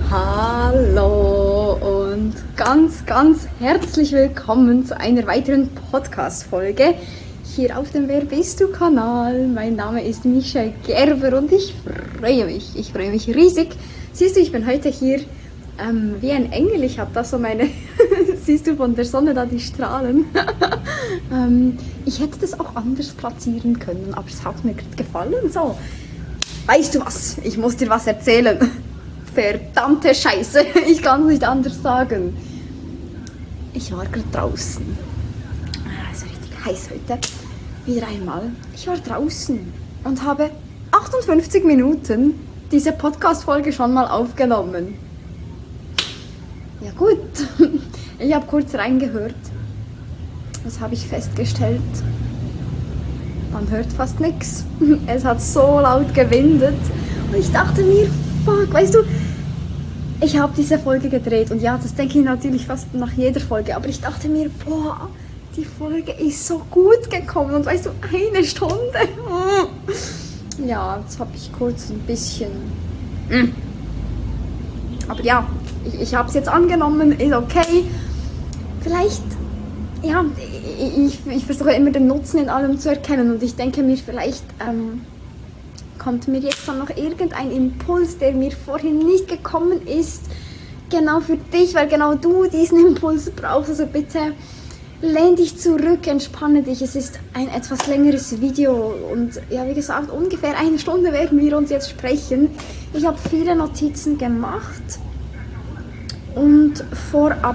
Hallo und ganz herzlich willkommen zu einer weiteren Podcast-Folge hier auf dem Wer bist du Kanal. Mein Name ist Michelle Gerber und ich freue mich riesig. Siehst du, ich bin heute hier wie ein Engel. Ich habe da so meine, siehst du von der Sonne da die Strahlen. Ich hätte das auch anders platzieren können, aber es hat mir gefallen. So, weißt du was? Ich muss dir was erzählen. Verdammte Scheiße, ich kann es nicht anders sagen. Ich war gerade draußen. Es ist richtig heiß heute. Wieder einmal. Ich war draußen und habe 58 Minuten diese Podcast-Folge schon mal aufgenommen. Ja gut, ich habe kurz reingehört. Was habe ich festgestellt? Man hört fast nichts. Es hat so laut gewindet. Und ich dachte mir, fuck, weißt du, ich habe diese Folge gedreht und ja, das denke ich natürlich fast nach jeder Folge, aber ich dachte mir, boah, die Folge ist so gut gekommen und weißt du, 1 Stunde. Ja, jetzt habe ich kurz ein bisschen, aber ja, ich habe es jetzt angenommen, ist okay. Vielleicht, ja, ich versuche immer den Nutzen in allem zu erkennen und ich denke mir, vielleicht kommt mir jetzt dann noch irgendein Impuls, der mir vorhin nicht gekommen ist, genau für dich, weil genau du diesen Impuls brauchst. Also bitte lehn dich zurück, entspanne dich. Es ist ein etwas längeres Video und ja, wie gesagt, ungefähr 1 Stunde werden wir uns jetzt sprechen. Ich habe viele Notizen gemacht und vorab,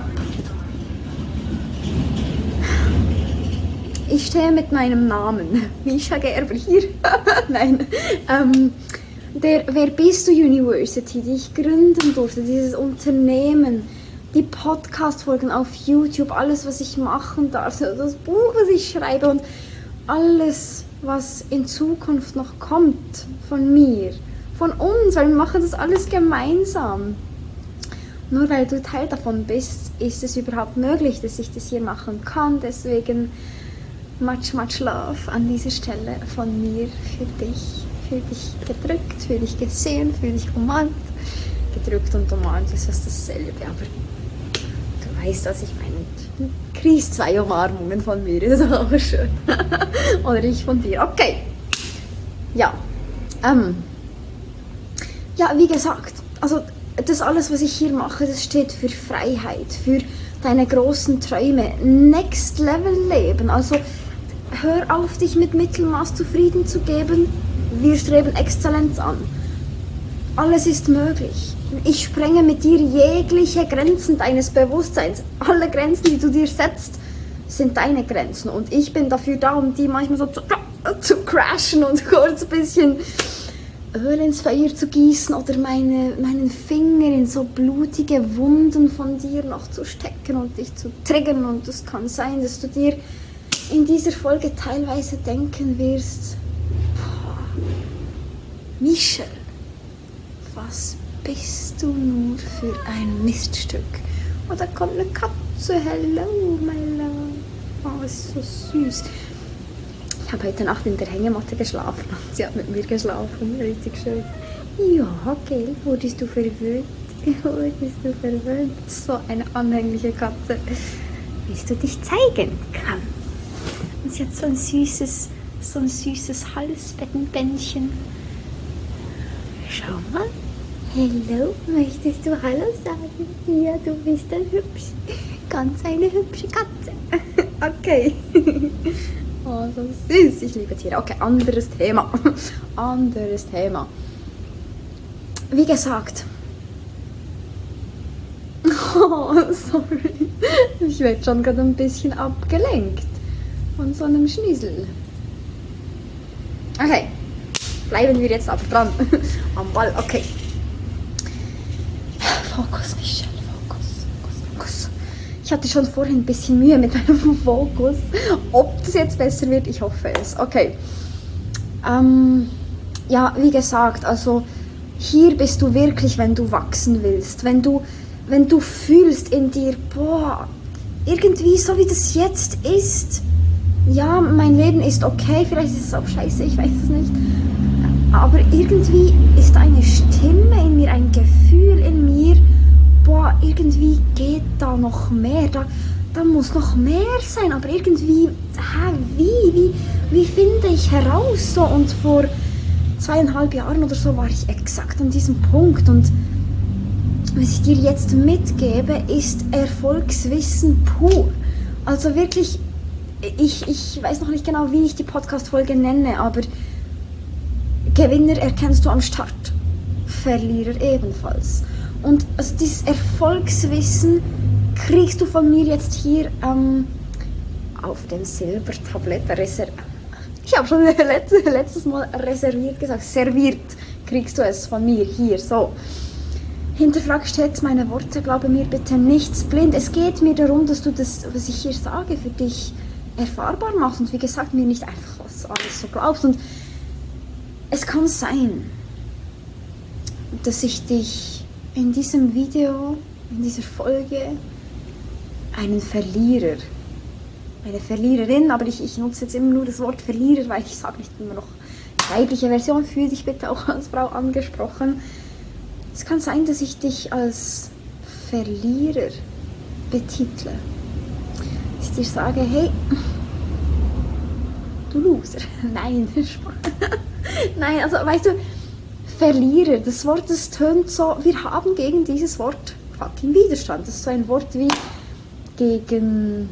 ich stehe mit meinem Namen, Misha Gerber hier, nein, der Wer bist du University, die ich gründen durfte, dieses Unternehmen, die Podcast-Folgen auf YouTube, alles, was ich machen darf, das Buch, was ich schreibe und alles, was in Zukunft noch kommt von mir, von uns, weil wir machen das alles gemeinsam. Nur weil du Teil davon bist, ist es überhaupt möglich, dass ich das hier machen kann, deswegen much love an dieser Stelle von mir für dich gedrückt, für dich gesehen, für dich umarmt. Gedrückt und umarmt ist fast dasselbe, aber du weißt, was ich meine. Du kriegst 2 Umarmungen von mir, das ist auch schön. Oder ich von dir, okay. Ja, ja, wie gesagt, also das alles, was ich hier mache, das steht für Freiheit, für deine großen Träume, Next Level Leben, also hör auf, dich mit Mittelmaß zufrieden zu geben. Wir streben Exzellenz an. Alles ist möglich. Ich sprenge mit dir jegliche Grenzen deines Bewusstseins. Alle Grenzen, die du dir setzt, sind deine Grenzen. Und ich bin dafür da, um die manchmal so zu crashen und kurz ein bisschen Öl ins Feuer zu gießen oder meinen Finger in so blutige Wunden von dir noch zu stecken und dich zu triggern. Und es kann sein, dass du dir in dieser Folge teilweise denken wirst, Michelle, was bist du nur für ein Miststück? Oh, da kommt eine Katze, hello my love, oh, ist so süß. Ich habe heute Nacht in der Hängematte geschlafen und sie hat mit mir geschlafen, richtig schön. Ja, okay, wurdest du verwöhnt? Wurdest du verwöhnt? So eine anhängliche Katze, bis du dich zeigen kannst. Und sie hat so ein süßes Halsbändchen. Schau mal. Hallo, möchtest du Hallo sagen? Ja, du bist dann hübsch. Ganz eine hübsche Katze. Okay. Oh, so süß. Ich liebe Tiere. Okay, anderes Thema. Anderes Thema. Wie gesagt. Oh, sorry. Ich werde schon gerade ein bisschen abgelenkt von so einem Schniesel. Okay, bleiben wir jetzt aber dran. Am Ball, okay. Fokus, Michelle, Fokus. Ich hatte schon vorhin ein bisschen Mühe mit meinem Fokus. Ob das jetzt besser wird, ich hoffe es. Okay. Ja, wie gesagt, also hier bist du wirklich, wenn du wachsen willst. Wenn du fühlst in dir, boah, irgendwie so wie das jetzt ist, ja, mein Leben ist okay, vielleicht ist es auch scheiße, ich weiß es nicht, aber irgendwie ist eine Stimme in mir, ein Gefühl in mir, noch mehr, da muss noch mehr sein, aber irgendwie, wie finde ich heraus? So, und vor 2,5 Jahren oder so war ich exakt an diesem Punkt, und was ich dir jetzt mitgebe, ist Erfolgswissen pur. Also wirklich, ich weiß noch nicht genau, wie ich die Podcast-Folge nenne, aber Gewinner erkennst du am Start, Verlierer ebenfalls. Und also dieses Erfolgswissen kriegst du von mir jetzt hier auf dem Silbertablett reserviert. Ich habe schon letztes Mal reserviert gesagt, serviert kriegst du es von mir hier, so. Hinterfrag stets meine Worte, glaube mir bitte nichts blind. Es geht mir darum, dass du das, was ich hier sage, für dich erfahrbar machst und wie gesagt, mir nicht einfach was alles so glaubst. Und es kann sein, dass ich dich in diesem Video, in dieser Folge, einen Verlierer, eine Verliererin, aber ich nutze jetzt immer nur das Wort Verlierer, weil ich sage nicht immer noch weibliche Version, fühle dich bitte auch als Frau angesprochen. Es kann sein, dass ich dich als Verlierer betitle. Dass ich dir sage, hey, du Loser. Nein, nein, also weißt du, Verlierer, das Wort, das tönt so, wir haben gegen dieses Wort fucking Widerstand. Das ist so ein Wort wie gegen,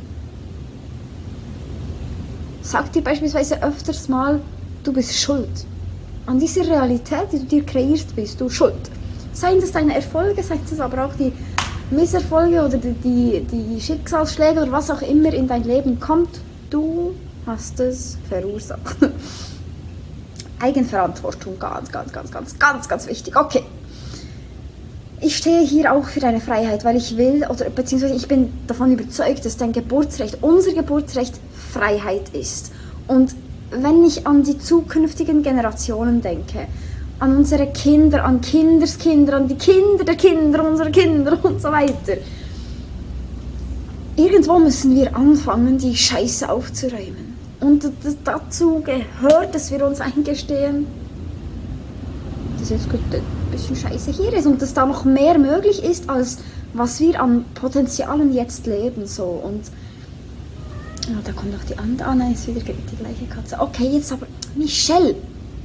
sag dir beispielsweise öfters mal, du bist schuld. An dieser Realität, die du dir kreierst, bist du schuld. Seien das deine Erfolge, seien das aber auch die Misserfolge oder die Schicksalsschläge oder was auch immer in dein Leben kommt, du hast es verursacht. Eigenverantwortung, ganz wichtig. Okay. Ich stehe hier auch für deine Freiheit, weil ich will, oder beziehungsweise ich bin davon überzeugt, dass dein Geburtsrecht, unser Geburtsrecht, Freiheit ist. Und wenn ich an die zukünftigen Generationen denke, an unsere Kinder, an Kinderskinder, an die Kinder der Kinder, unserer Kinder und so weiter. Irgendwo müssen wir anfangen, die Scheiße aufzuräumen. Und dazu gehört, dass wir uns eingestehen, dass jetzt gut ein bisschen Scheiße hier ist und dass da noch mehr möglich ist, als was wir an Potenzialen jetzt leben. So. Und oh, da kommt noch die andere. Ah nein, ist wieder die gleiche Katze. Okay, jetzt aber Michelle.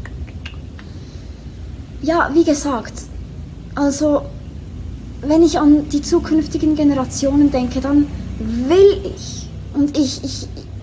Ja, wie gesagt, also wenn ich an die zukünftigen Generationen denke, dann will ich und ich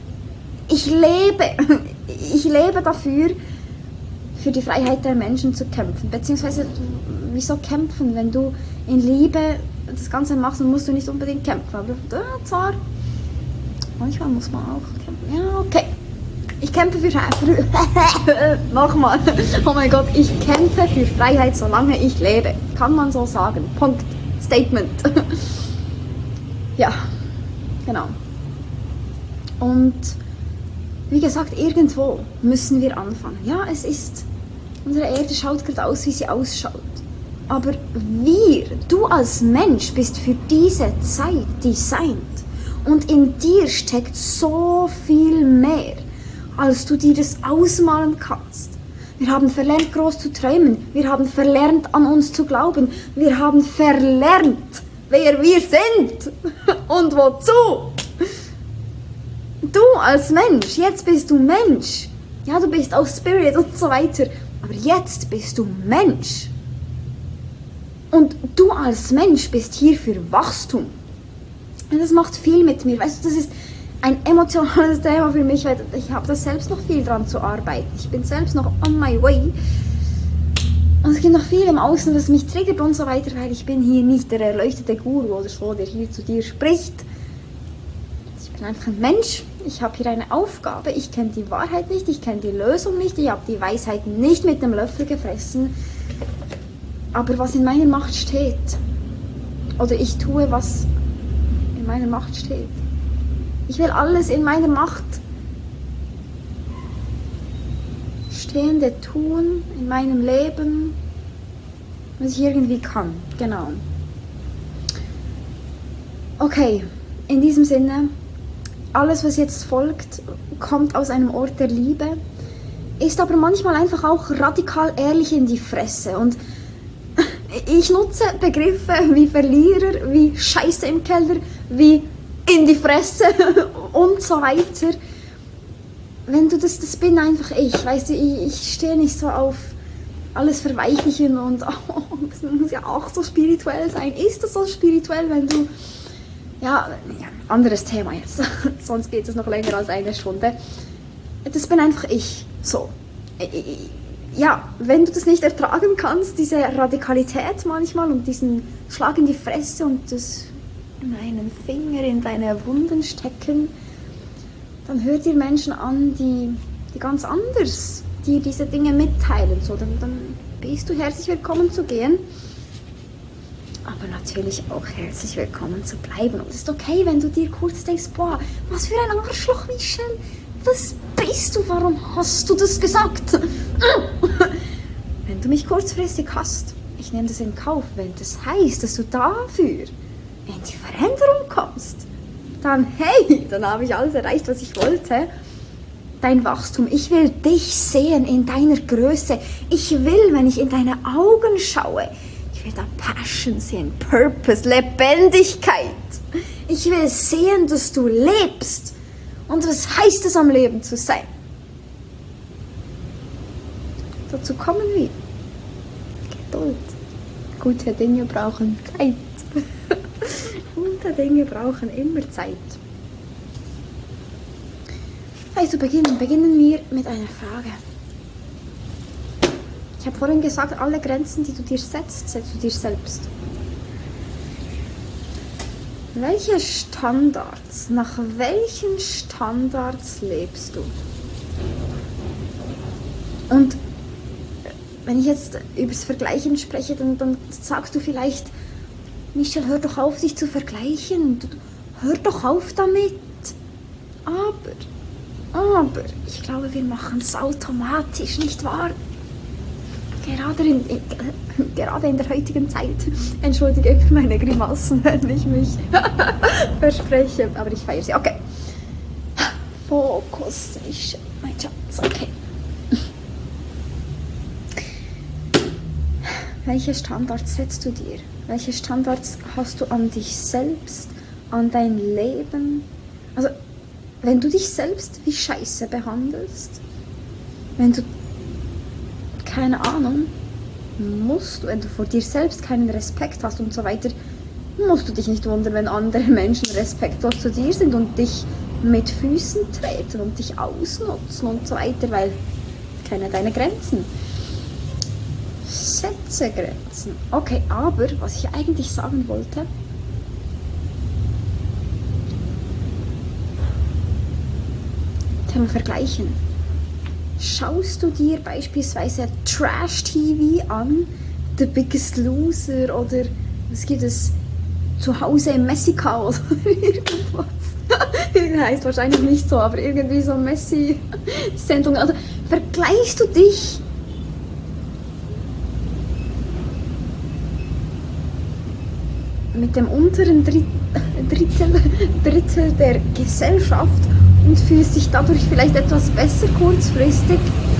lebe dafür, für die Freiheit der Menschen zu kämpfen. Beziehungsweise, wieso kämpfen? Wenn du in Liebe das Ganze machst, dann musst du nicht unbedingt kämpfen. Aber zwar, manchmal muss man auch kämpfen. Ja, okay. Ich kämpfe für nochmal. Oh mein Gott, ich kämpfe für Freiheit, solange ich lebe. Kann man so sagen. Punkt. Statement. Ja, genau. Und wie gesagt, irgendwo müssen wir anfangen. Ja, es ist, unsere Erde schaut gerade aus, wie sie ausschaut. Aber du als Mensch bist für diese Zeit designt. Und in dir steckt so viel mehr, als du dir das ausmalen kannst. Wir haben verlernt, groß zu träumen. Wir haben verlernt, an uns zu glauben. Wir haben verlernt, wer wir sind und wozu. Du als Mensch, jetzt bist du Mensch. Ja, du bist auch Spirit und so weiter. Aber jetzt bist du Mensch. Und du als Mensch bist hier für Wachstum. Und das macht viel mit mir. Weißt du, das ist ein emotionales Thema für mich, weil ich habe da selbst noch viel dran zu arbeiten. Ich bin selbst noch on my way. Und es gibt noch viel im Außen, was mich triggert und so weiter, weil ich bin hier nicht der erleuchtete Guru oder so, der hier zu dir spricht. Ich bin einfach ein Mensch. Ich habe hier eine Aufgabe. Ich kenne die Wahrheit nicht, ich kenne die Lösung nicht, ich habe die Weisheit nicht mit dem Löffel gefressen. Aber was in meiner Macht steht, oder ich tue, was in meiner Macht steht. Ich will alles in meiner Macht Stehende tun in meinem Leben, was ich irgendwie kann. Genau. Okay, in diesem Sinne, alles, was jetzt folgt, kommt aus einem Ort der Liebe, ist aber manchmal einfach auch radikal ehrlich in die Fresse. Und Ich nutze Begriffe wie Verlierer, wie Scheiße im Keller, wie in die Fresse und so weiter. Wenn du das bin einfach ich, weißt du, ich stehe nicht so auf alles verweichlichen und es muss ja auch so spirituell sein. Ist das so spirituell, wenn du, ja, anderes Thema jetzt, sonst geht es noch länger als eine Stunde. Das bin einfach ich, so. Ja, wenn du das nicht ertragen kannst, diese Radikalität manchmal und diesen Schlag in die Fresse und meinen Finger in deine Wunden stecken, dann hör dir Menschen an, die ganz anders dir diese Dinge mitteilen. So, dann bist du herzlich willkommen zu gehen, aber natürlich auch herzlich willkommen zu bleiben. Und es ist okay, wenn du dir kurz denkst, boah, was für ein Arschloch, Michelle, was bist du, warum hast du das gesagt? Wenn du mich kurzfristig hast, ich nehme das in Kauf, wenn das heißt, dass du dafür in die Veränderung kommst, dann hey, dann habe ich alles erreicht, was ich wollte. Dein Wachstum, ich will dich sehen in deiner Größe. Ich will, wenn ich in deine Augen schaue, ich will da Passion sehen, Purpose, Lebendigkeit. Ich will sehen, dass du lebst. Und was heißt es, am Leben zu sein? Dazu kommen wir. Geduld. Gute Dinge brauchen Zeit. Gute Dinge brauchen immer Zeit. Also beginnen wir mit einer Frage. Ich habe vorhin gesagt, alle Grenzen, die du dir setzt, setzt du dir selbst. Welche Standards, nach welchen Standards lebst du? Und wenn ich jetzt übers Vergleichen spreche, dann sagst du vielleicht, Michelle, hör doch auf, dich zu vergleichen. Hör doch auf damit. Aber, ich glaube, wir machen es automatisch, nicht wahr? Gerade in der heutigen Zeit. Entschuldige für meine Grimassen, wenn ich mich verspreche, aber ich feiere sie. Okay. Fokus, Michelle, mein Schatz, okay. Welche Standards setzt du dir? Welche Standards hast du an dich selbst, an dein Leben? Also, wenn du dich selbst wie Scheiße behandelst, wenn du, keine Ahnung, wenn du vor dir selbst keinen Respekt hast und so weiter, musst du dich nicht wundern, wenn andere Menschen respektlos zu dir sind und dich mit Füßen treten und dich ausnutzen und so weiter, weil kenne deine Grenzen. Setze Grenzen. Okay, aber was ich eigentlich sagen wollte, Thema Vergleichen. Schaust du dir beispielsweise Trash-TV an, The Biggest Loser oder was gibt es, Zuhause im Mexiko oder irgendwas? Heißt wahrscheinlich nicht so, aber irgendwie so Messi-Sendung. Also vergleichst du dich mit dem unteren Drittel der Gesellschaft und fühlst dich dadurch vielleicht etwas besser kurzfristig?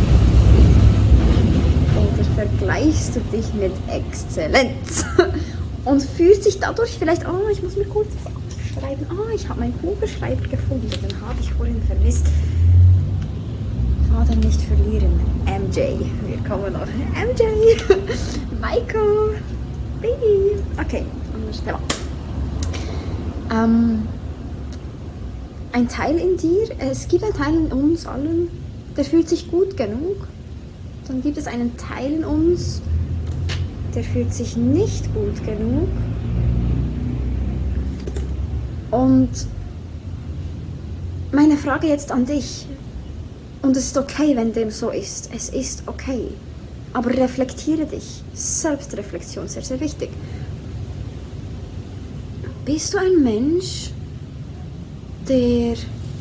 Oder vergleichst du dich mit Exzellenz und fühlst dich dadurch vielleicht, oh, ich muss mir kurz schreiben, oh, ich habe meinen Kugelschreiber gefunden, den habe ich vorhin vermisst. Vater nicht verlieren, MJ, wir kommen noch, MJ, Michael, Baby, okay, anderes Thema. Ein Teil in dir, es gibt einen Teil in uns allen, der fühlt sich gut genug. Dann gibt es einen Teil in uns, der fühlt sich nicht gut genug. Und meine Frage jetzt an dich, und es ist okay, wenn dem so ist, es ist okay, aber reflektiere dich. Selbstreflexion, sehr, sehr wichtig. Bist du ein Mensch, der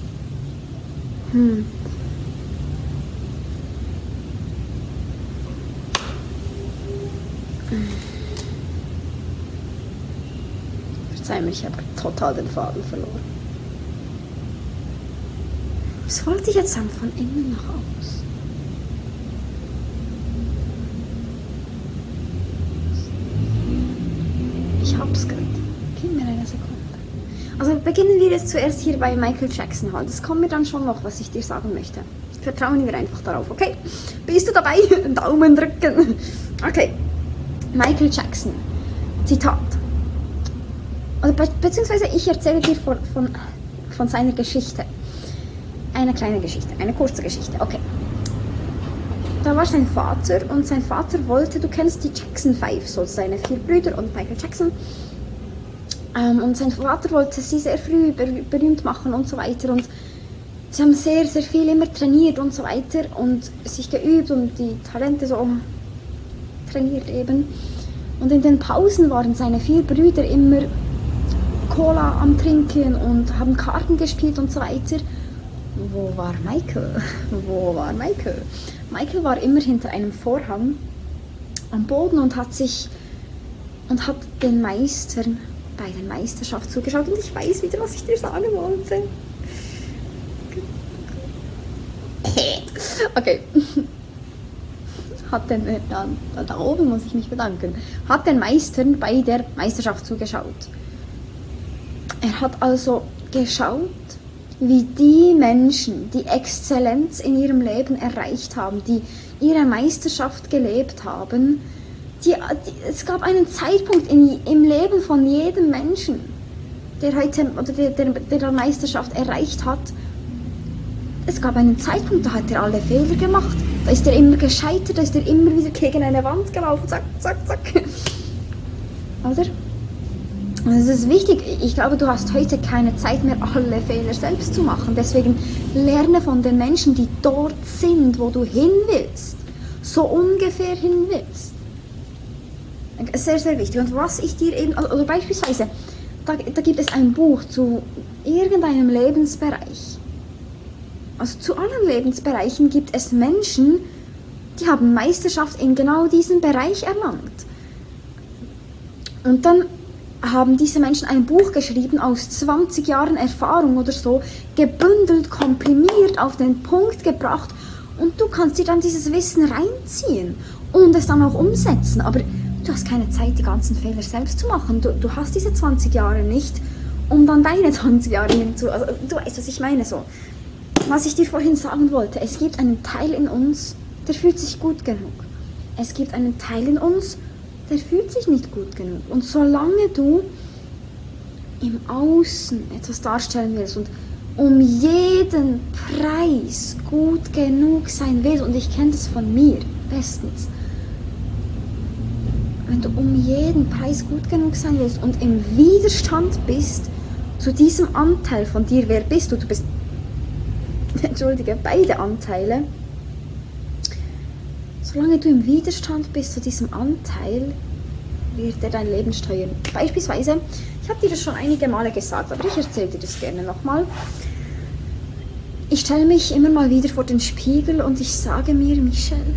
verzeih mir, ich habe total den Faden verloren. Was wollte ich jetzt sagen? Von innen nach außen. Ich hab's gerade. Gib mir eine Sekunde. Also beginnen wir jetzt zuerst hier bei Michael Jackson halt. Es kommt mir dann schon noch, was ich dir sagen möchte. Vertrauen wir einfach darauf, okay? Bist du dabei? Daumen drücken. Okay. Michael Jackson. Zitat. Oder beziehungsweise ich erzähle dir von seiner Geschichte. Eine kleine Geschichte, eine kurze Geschichte, okay. Da war sein Vater und sein Vater wollte, du kennst die Jackson 5, so seine 4 Brüder und Michael Jackson. Und sein Vater wollte sie sehr früh berühmt machen und so weiter. Und sie haben sehr, sehr viel immer trainiert und so weiter und sich geübt und die Talente so trainiert eben. Und in den Pausen waren seine 4 Brüder immer Cola am Trinken und haben Karten gespielt und so weiter. Wo war Michael? Wo war Michael? Michael war immer hinter einem Vorhang am Boden und hat den Meistern bei der Meisterschaft zugeschaut. Und ich weiß wieder, was ich dir sagen wollte. Okay. Da oben muss ich mich bedanken. Hat den Meistern bei der Meisterschaft zugeschaut. Er hat also geschaut, wie die Menschen, die Exzellenz in ihrem Leben erreicht haben, die ihre Meisterschaft gelebt haben, es gab einen Zeitpunkt im Leben von jedem Menschen, der heute oder der Meisterschaft erreicht hat. Es gab einen Zeitpunkt, da hat er alle Fehler gemacht, da ist er immer gescheitert, da ist er immer wieder gegen eine Wand gelaufen, zack, zack, zack. Oder? Das ist wichtig. Ich glaube, du hast heute keine Zeit mehr, alle Fehler selbst zu machen. Deswegen lerne von den Menschen, die dort sind, wo du hin willst. So ungefähr hin willst. Sehr, sehr wichtig. Und was ich dir eben, oder beispielsweise, da gibt es ein Buch zu irgendeinem Lebensbereich. Also zu allen Lebensbereichen gibt es Menschen, die haben Meisterschaft in genau diesem Bereich erlangt. Und dann haben diese Menschen ein Buch geschrieben aus 20 Jahren Erfahrung oder so, gebündelt, komprimiert, auf den Punkt gebracht und du kannst dir dann dieses Wissen reinziehen und es dann auch umsetzen, aber du hast keine Zeit, die ganzen Fehler selbst zu machen. Du hast diese 20 Jahre nicht, um dann deine 20 Jahre hinzu... Also du weißt, was ich meine so. Was ich dir vorhin sagen wollte, es gibt einen Teil in uns, der fühlt sich gut genug. Es gibt einen Teil in uns, der fühlt sich nicht gut genug. Und solange du im Außen etwas darstellen willst und um jeden Preis gut genug sein willst, und ich kenne das von mir bestens, wenn du um jeden Preis gut genug sein willst und im Widerstand bist zu diesem Anteil von dir, wer bist du? Du bist, entschuldige, beide Anteile. Solange du im Widerstand bist zu diesem Anteil, wird er dein Leben steuern. Beispielsweise, ich habe dir das schon einige Male gesagt, aber ich erzähle dir das gerne nochmal. Ich stelle mich immer mal wieder vor den Spiegel und ich sage mir, Michelle,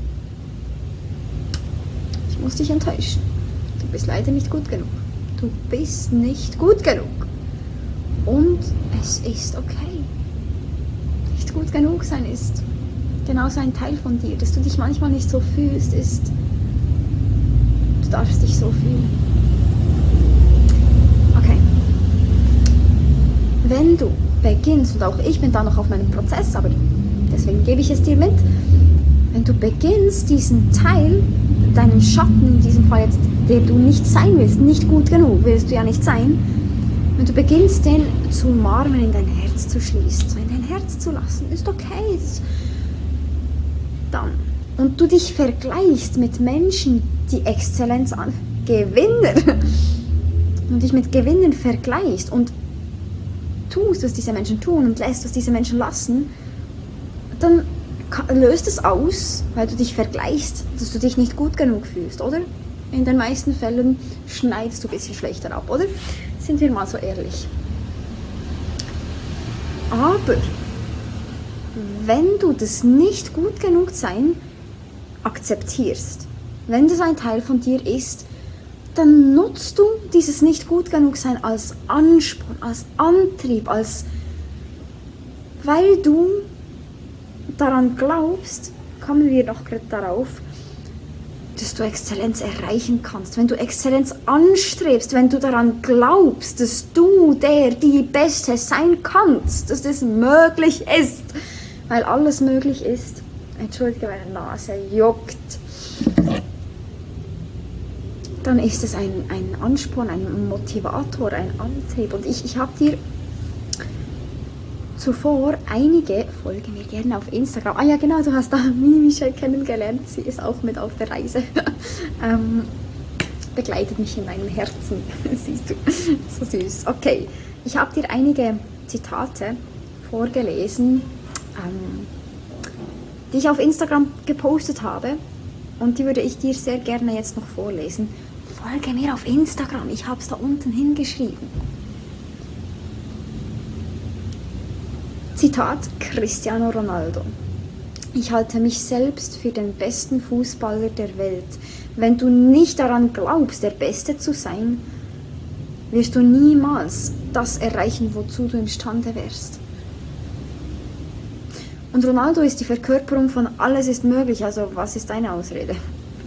ich muss dich enttäuschen. Du bist leider nicht gut genug. Du bist nicht gut genug. Und es ist okay. Nicht gut genug sein ist genauso ein Teil von dir, dass du dich manchmal nicht so fühlst, ist, du darfst dich so fühlen. Okay. Wenn du beginnst, und auch ich bin da noch auf meinem Prozess, aber deswegen gebe ich es dir mit, wenn du beginnst, diesen Teil, deinen Schatten in diesem Fall jetzt, der du nicht sein willst, nicht gut genug, willst du ja nicht sein, wenn du beginnst, den zu umarmen, in dein Herz zu schließen, so in dein Herz zu lassen, ist okay, dann. Und du dich vergleichst mit Menschen, die Exzellenz an, Gewinner, und dich mit Gewinnern vergleichst und tust, was diese Menschen tun und lässt, was diese Menschen lassen, dann löst es aus, weil du dich vergleichst, dass du dich nicht gut genug fühlst, oder? In den meisten Fällen schneidest du ein bisschen schlechter ab, oder? Sind wir mal so ehrlich. Aber wenn du das nicht gut genug sein akzeptierst, wenn das ein Teil von dir ist, dann nutzt du dieses nicht gut genug sein als Ansporn, als Antrieb, weil du daran glaubst, kommen wir noch gerade darauf, dass du Exzellenz erreichen kannst, wenn du Exzellenz anstrebst, wenn du daran glaubst, dass du die Beste sein kannst, dass das möglich ist, weil alles möglich ist. Entschuldige, meine Nase juckt. Dann ist es ein Ansporn, ein Motivator, ein Antrieb. Und ich habe dir zuvor einige, folge mir gerne auf Instagram. Ah ja, genau, du hast da Mini-Michelle kennengelernt. Sie ist auch mit auf der Reise. Begleitet mich in meinem Herzen. Siehst du, so süß. Okay, ich habe dir einige Zitate vorgelesen, die ich auf Instagram gepostet habe. Und die würde ich dir sehr gerne jetzt noch vorlesen. Folge mir auf Instagram, ich habe es da unten hingeschrieben. Zitat Cristiano Ronaldo. Ich halte mich selbst für den besten Fußballer der Welt. Wenn du nicht daran glaubst, der Beste zu sein, wirst du niemals das erreichen, wozu du imstande wärst. Und Ronaldo ist die Verkörperung von alles ist möglich, also was ist deine Ausrede?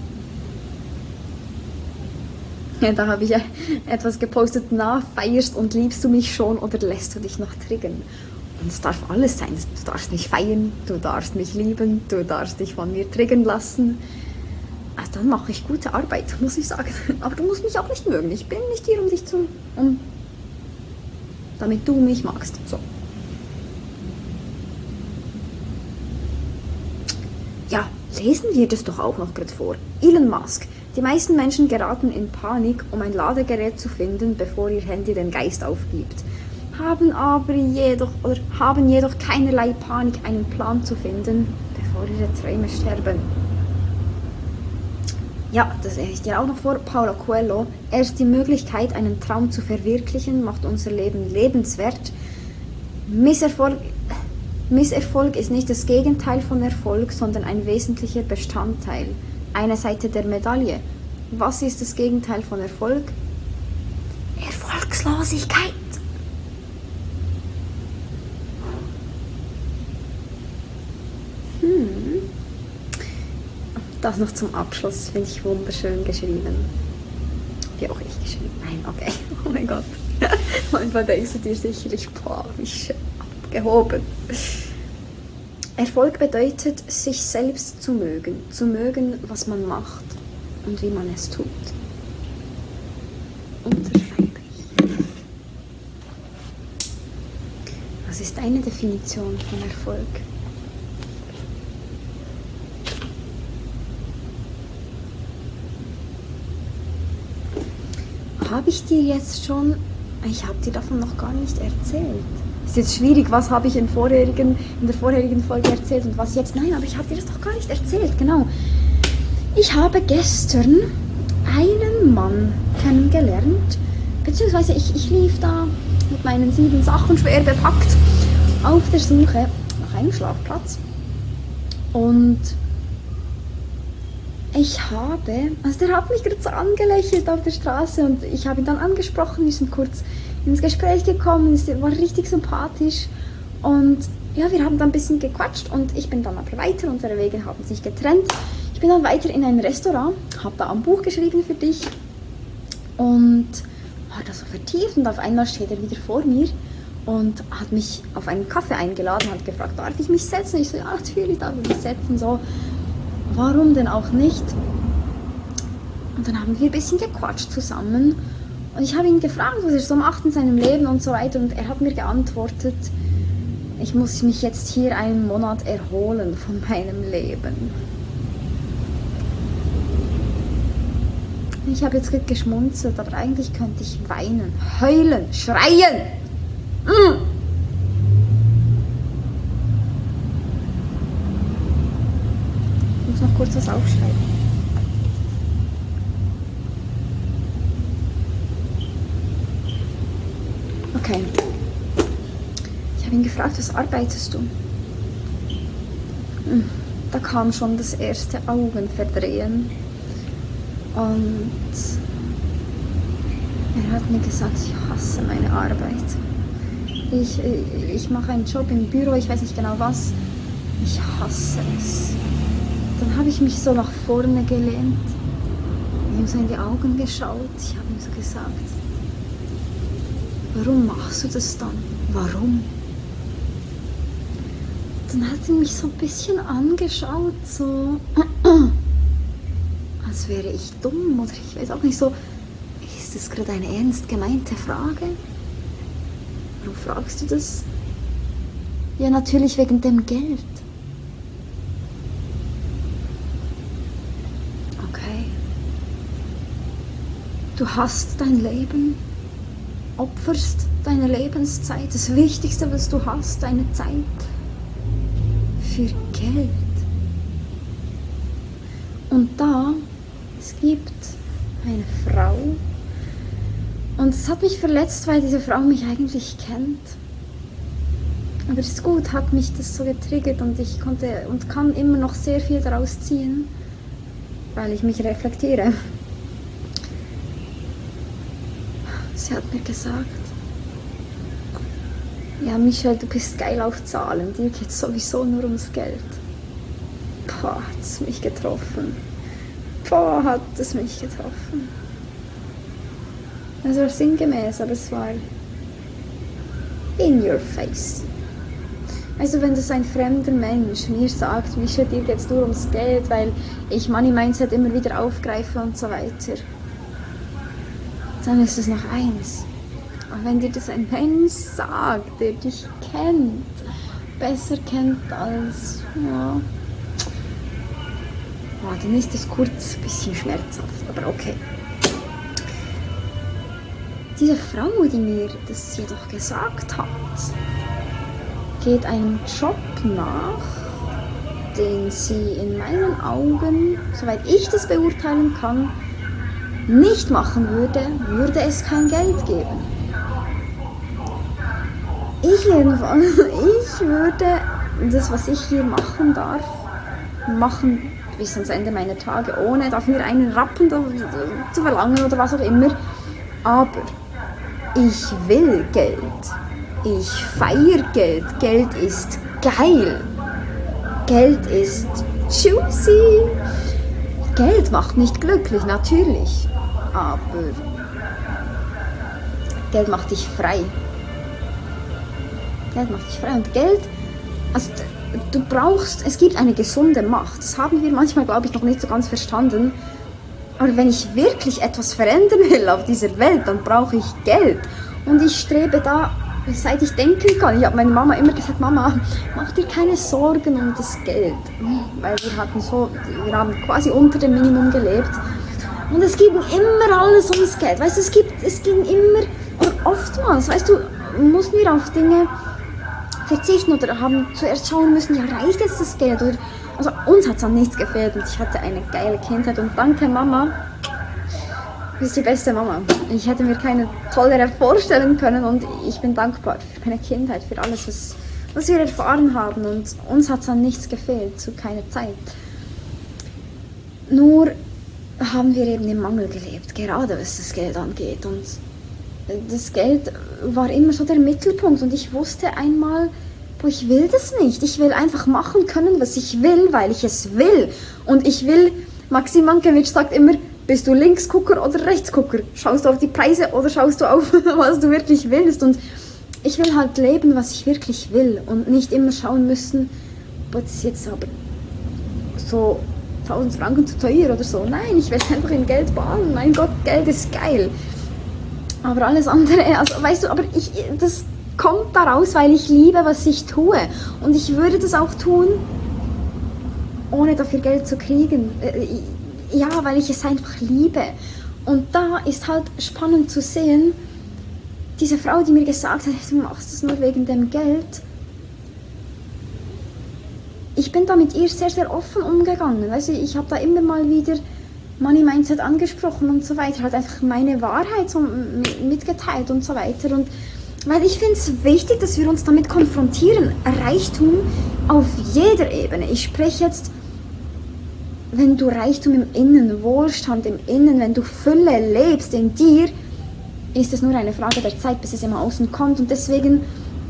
Ja, da habe ich etwas gepostet, na, feierst und liebst du mich schon oder lässt du dich noch triggern? Und es darf alles sein. Du darfst mich feiern, du darfst mich lieben, du darfst dich von mir triggern lassen. Also dann mache ich gute Arbeit, muss ich sagen. Aber du musst mich auch nicht mögen. Ich bin nicht hier, um dich damit du mich magst. So. Ja, lesen wir das doch auch noch gerade vor. Elon Musk. Die meisten Menschen geraten in Panik, um ein Ladegerät zu finden, bevor ihr Handy den Geist aufgibt. Haben jedoch keinerlei Panik, einen Plan zu finden, bevor ihre Träume sterben. Ja, das lese ich dir auch noch vor. Paulo Coelho. Erst die Möglichkeit, einen Traum zu verwirklichen, macht unser Leben lebenswert. Misserfolg ist nicht das Gegenteil von Erfolg, sondern ein wesentlicher Bestandteil. Eine Seite der Medaille. Was ist das Gegenteil von Erfolg? Erfolgslosigkeit. Das noch zum Abschluss, finde ich wunderschön geschrieben. Wie auch ich geschrieben. Nein, okay. Oh mein Gott. Manchmal denkst du dir sicherlich, boah, wie schön abgehoben. Erfolg bedeutet, sich selbst zu mögen, was man macht und wie man es tut. Unterschreibe ich. Was ist deine Definition von Erfolg? Habe ich dir jetzt schon, ich habe dir davon noch gar nicht erzählt. Ist jetzt schwierig, was habe ich in der vorherigen Folge erzählt und was jetzt? Nein, aber ich habe dir das doch gar nicht erzählt, genau. Ich habe gestern einen Mann kennengelernt, beziehungsweise ich lief da mit meinen 7 Sachen schwer bepackt auf der Suche nach einem Schlafplatz. Und der hat mich gerade so angelächelt auf der Straße und ich habe ihn dann angesprochen, wir sind kurz ins Gespräch gekommen, es war richtig sympathisch und ja, wir haben dann ein bisschen gequatscht und ich bin dann aber weiter, unsere Wege haben sich getrennt. Ich bin dann weiter in ein Restaurant, habe da ein Buch geschrieben für dich und war da so vertieft und auf einmal steht er wieder vor mir und hat mich auf einen Kaffee eingeladen, hat gefragt, darf ich mich setzen? Ich so, ja, natürlich darf ich mich setzen, so. Warum denn auch nicht? Und dann haben wir ein bisschen gequatscht zusammen. Und ich habe ihn gefragt, was er so macht in seinem Leben und so weiter. Und er hat mir geantwortet, ich muss mich jetzt hier einen Monat erholen von meinem Leben. Ich habe jetzt gerade geschmunzelt, aber eigentlich könnte ich weinen, heulen, schreien. Ich muss noch kurz was aufschreiben. Okay. Ich habe ihn gefragt, was arbeitest du? Da kam schon das erste Augenverdrehen. Und er hat mir gesagt, ich hasse meine Arbeit. Ich mache einen Job im Büro, ich weiß nicht genau was. Ich hasse es. Dann habe ich mich so nach vorne gelehnt habe ihm so in die Augen geschaut. Ich habe ihm so gesagt, warum machst du das dann? Warum? Dann hat er mich so ein bisschen angeschaut, so als wäre ich dumm oder ich weiß auch nicht, so, ist das gerade eine ernst gemeinte Frage? Warum fragst du das? Ja, natürlich wegen dem Geld. Okay. Du hast dein Leben, opferst deine Lebenszeit, das Wichtigste, was du hast, deine Zeit, für Geld. Und da, es gibt eine Frau, und es hat mich verletzt, weil diese Frau mich eigentlich kennt. Aber es ist gut, hat mich das so getriggert und ich konnte und kann immer noch sehr viel daraus ziehen, weil ich mich reflektiere. Sie hat mir gesagt, ja Michelle, du bist geil auf Zahlen, dir geht es sowieso nur ums Geld. Boah, hat es mich getroffen. Boah, hat es mich getroffen. Es war sinngemäß, aber es war in your face. Also wenn das ein fremder Mensch mir sagt, Michelle, dir geht es nur ums Geld, weil ich Money Mindset immer wieder aufgreife und so weiter, dann ist es noch eins. Aber wenn dir das ein Mensch sagt, der dich kennt, besser kennt als, ja, boah, dann ist es kurz ein bisschen schmerzhaft, aber okay. Diese Frau, die mir das jedoch gesagt hat, geht einem Job nach, den sie in meinen Augen, soweit ich das beurteilen kann, nicht machen würde, würde es kein Geld geben. Ich jedenfalls, ich würde das, was ich hier machen darf, machen bis ans Ende meiner Tage, ohne dafür einen Rappen zu verlangen oder was auch immer. Aber ich will Geld. Ich feiere Geld. Geld ist geil. Geld ist juicy. Geld macht nicht glücklich, natürlich. Aber Geld macht dich frei. Geld macht dich frei. Und Geld, also du brauchst, es gibt eine gesunde Macht. Das haben wir manchmal, glaube ich, noch nicht so ganz verstanden. Aber wenn ich wirklich etwas verändern will auf dieser Welt, dann brauche ich Geld. Und ich strebe da, seit ich denken kann. Ich habe meiner Mama immer gesagt, Mama, mach dir keine Sorgen um das Geld. Weil wir haben quasi unter dem Minimum gelebt. Und es ging immer alles ums Geld. Weißt du, es ging immer, und oftmals, weißt du, mussten wir auf Dinge verzichten oder haben zuerst schauen müssen, ja, reicht jetzt das Geld? Oder, also uns hat es an nichts gefehlt und ich hatte eine geile Kindheit und danke Mama, du bist die beste Mama. Ich hätte mir keine tollere vorstellen können und ich bin dankbar für meine Kindheit, für alles, was wir erfahren haben und uns hat es an nichts gefehlt, zu keiner Zeit. Nur haben wir eben im Mangel gelebt, gerade was das Geld angeht und das Geld war immer so der Mittelpunkt und ich wusste einmal, boah, ich will das nicht. Ich will einfach machen können, was ich will, weil ich es will. Und ich will, Maxim Mankiewicz sagt immer, bist du Linksgucker oder Rechtsgucker? Schaust du auf die Preise oder schaust du auf, was du wirklich willst? Und ich will halt leben, was ich wirklich will und nicht immer schauen müssen, boah, das ist jetzt aber so 1000 Franken zu teuer oder so. Nein, ich will einfach in Geld baden. Mein Gott, Geld ist geil. Aber alles andere, also weißt du, aber das kommt daraus, weil ich liebe, was ich tue. Und ich würde das auch tun, ohne dafür Geld zu kriegen. Ja, weil ich es einfach liebe. Und da ist halt spannend zu sehen, diese Frau, die mir gesagt hat, du machst es nur wegen dem Geld. Ich bin da mit ihr sehr, sehr offen umgegangen. Weißt du, ich habe da immer mal wieder Money Mindset angesprochen und so weiter, halt einfach meine Wahrheit so mitgeteilt und so weiter. Und weil ich finde es wichtig, dass wir uns damit konfrontieren. Reichtum auf jeder Ebene. Ich spreche jetzt, wenn du Reichtum im Innen, Wohlstand im Innen, wenn du Fülle lebst in dir, ist es nur eine Frage der Zeit, bis es im Außen kommt. Und deswegen,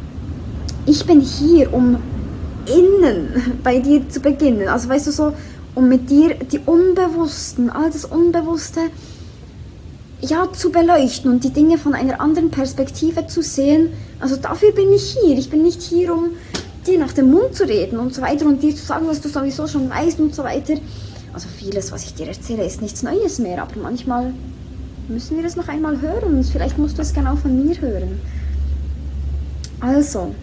ich bin hier, um innen bei dir zu beginnen. Also weißt du so, um mit dir die Unbewussten, all das Unbewusste, ja, zu beleuchten und die Dinge von einer anderen Perspektive zu sehen. Also dafür bin ich hier. Ich bin nicht hier, um dir nach dem Mund zu reden und so weiter und dir zu sagen, was du sowieso schon weißt und so weiter. Also vieles, was ich dir erzähle, ist nichts Neues mehr, aber manchmal müssen wir es noch einmal hören und vielleicht musst du es genau von mir hören. Also,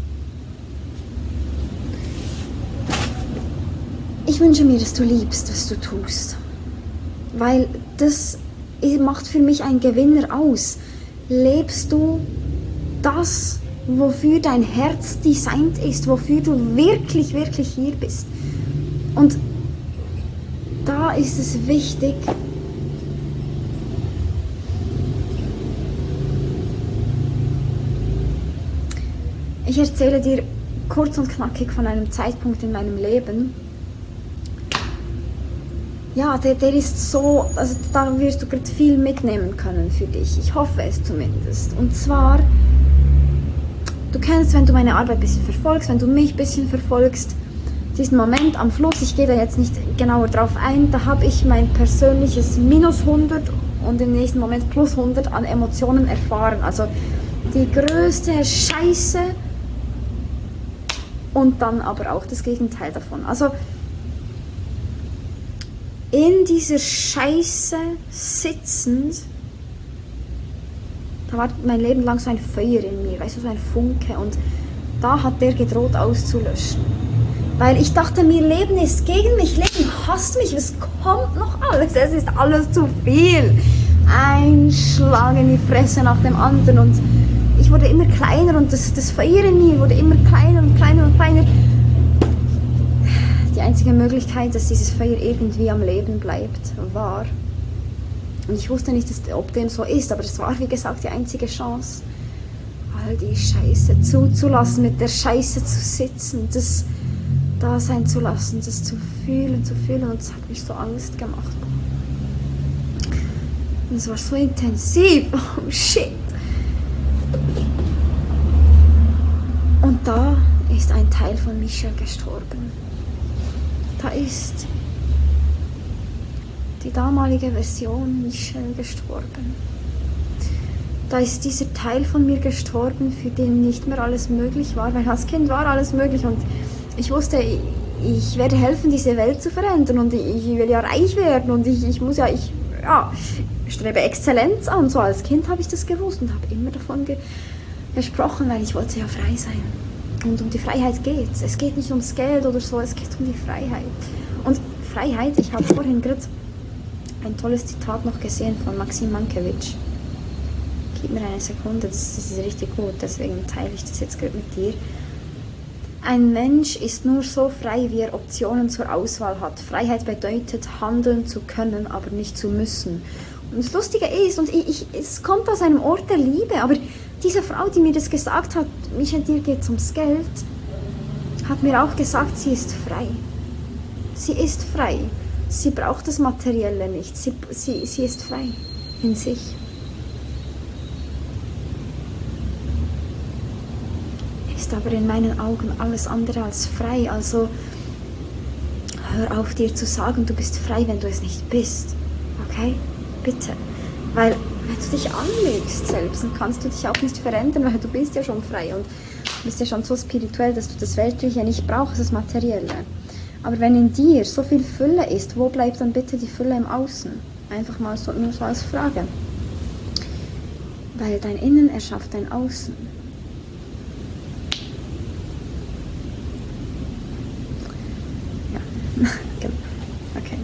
ich wünsche mir, dass du liebst, was du tust, weil das macht für mich einen Gewinner aus. Lebst du das, wofür dein Herz designt ist, wofür du wirklich, wirklich hier bist? Und da ist es wichtig, ich erzähle dir kurz und knackig von einem Zeitpunkt in meinem Leben. Ja, der ist so, also da wirst du gerade viel mitnehmen können für dich. Ich hoffe es zumindest. Und zwar, du kennst, wenn du meine Arbeit ein bisschen verfolgst, wenn du mich ein bisschen verfolgst, diesen Moment am Fluss, ich gehe da jetzt nicht genauer drauf ein, da habe ich mein persönliches minus 100 und im nächsten Moment plus 100 an Emotionen erfahren. Also die größte Scheiße und dann aber auch das Gegenteil davon. Also in dieser Scheiße sitzend, da war mein Leben lang so ein Feuer in mir, weißt du, so ein Funke, und da hat der gedroht auszulöschen. Weil ich dachte mir, Leben ist gegen mich, Leben hasst mich, es kommt noch alles, es ist alles zu viel. Ein Schlag in die Fresse nach dem anderen und ich wurde immer kleiner und das Feuer in mir wurde immer kleiner und kleiner und kleiner. Die einzige Möglichkeit, dass dieses Feuer irgendwie am Leben bleibt, war, und ich wusste nicht, ob dem so ist, aber es war, wie gesagt, die einzige Chance, all die Scheiße zuzulassen, mit der Scheiße zu sitzen, das da sein zu lassen, das zu fühlen, und es hat mich so Angst gemacht. Und es war so intensiv, oh shit. Und da ist ein Teil von Michelle gestorben. Da ist die damalige Version Michelle gestorben. Da ist dieser Teil von mir gestorben, für den nicht mehr alles möglich war, weil als Kind war alles möglich und ich wusste, ich werde helfen, diese Welt zu verändern und ich will ja reich werden und ich strebe Exzellenz an. So als Kind habe ich das gewusst und habe immer davon gesprochen, weil ich wollte ja frei sein. Und um die Freiheit geht es. Es geht nicht ums Geld oder so, es geht um die Freiheit. Und Freiheit, ich habe vorhin gerade ein tolles Zitat noch gesehen von Maxim Mankiewicz. Gib mir eine Sekunde, das ist richtig gut, deswegen teile ich das jetzt gerade mit dir. Ein Mensch ist nur so frei, wie er Optionen zur Auswahl hat. Freiheit bedeutet, handeln zu können, aber nicht zu müssen. Und das Lustige ist, und es kommt aus einem Ort der Liebe, aber diese Frau, die mir das gesagt hat, Michael, dir geht es ums Geld, hat mir auch gesagt, sie ist frei. Sie ist frei. Sie braucht das Materielle nicht. Sie ist frei in sich. Ist aber in meinen Augen alles andere als frei. Also hör auf, dir zu sagen, du bist frei, wenn du es nicht bist. Okay? Bitte. Weil wenn du dich anlegst selbst, dann kannst du dich auch nicht verändern, weil du bist ja schon frei und du bist ja schon so spirituell, dass du das Weltliche nicht brauchst, das Materielle. Aber wenn in dir so viel Fülle ist, wo bleibt dann bitte die Fülle im Außen? Einfach mal so, nur so als Frage. Weil dein Innen erschafft dein Außen. Ja, genau. Okay.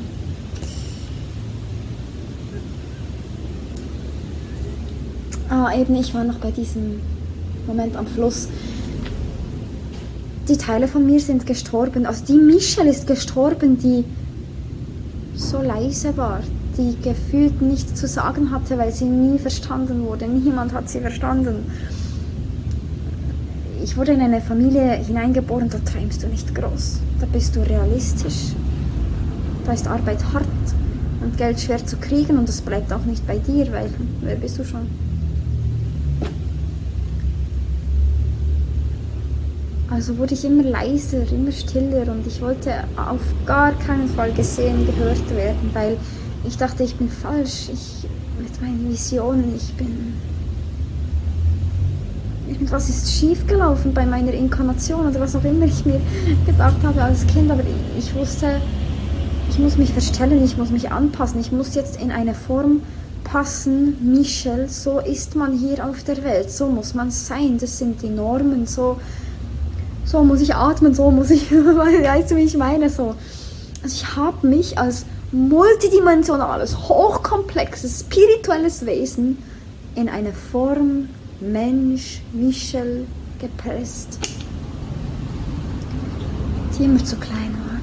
Eben, ich war noch bei diesem Moment am Fluss. Die Teile von mir sind gestorben. Also die Michelle ist gestorben, die so leise war, die gefühlt nichts zu sagen hatte, weil sie nie verstanden wurde. Niemand hat sie verstanden. Ich wurde in eine Familie hineingeboren, da träumst du nicht groß. Da bist du realistisch. Da ist Arbeit hart und Geld schwer zu kriegen und das bleibt auch nicht bei dir, weil wer bist du schon? Also wurde ich immer leiser, immer stiller und ich wollte auf gar keinen Fall gesehen, gehört werden, weil ich dachte, ich bin falsch, mit meinen Visionen, irgendwas ist schiefgelaufen bei meiner Inkarnation oder was auch immer ich mir gedacht habe als Kind, aber ich wusste, ich muss mich verstellen, ich muss mich anpassen, ich muss jetzt in eine Form passen, Michelle, so ist man hier auf der Welt, so muss man sein, das sind die Normen, so muss ich atmen, so muss ich, weißt du, wie ich meine, so. Also ich habe mich als multidimensionales, hochkomplexes, spirituelles Wesen in eine Form Mensch, Michelle gepresst, die immer zu klein war.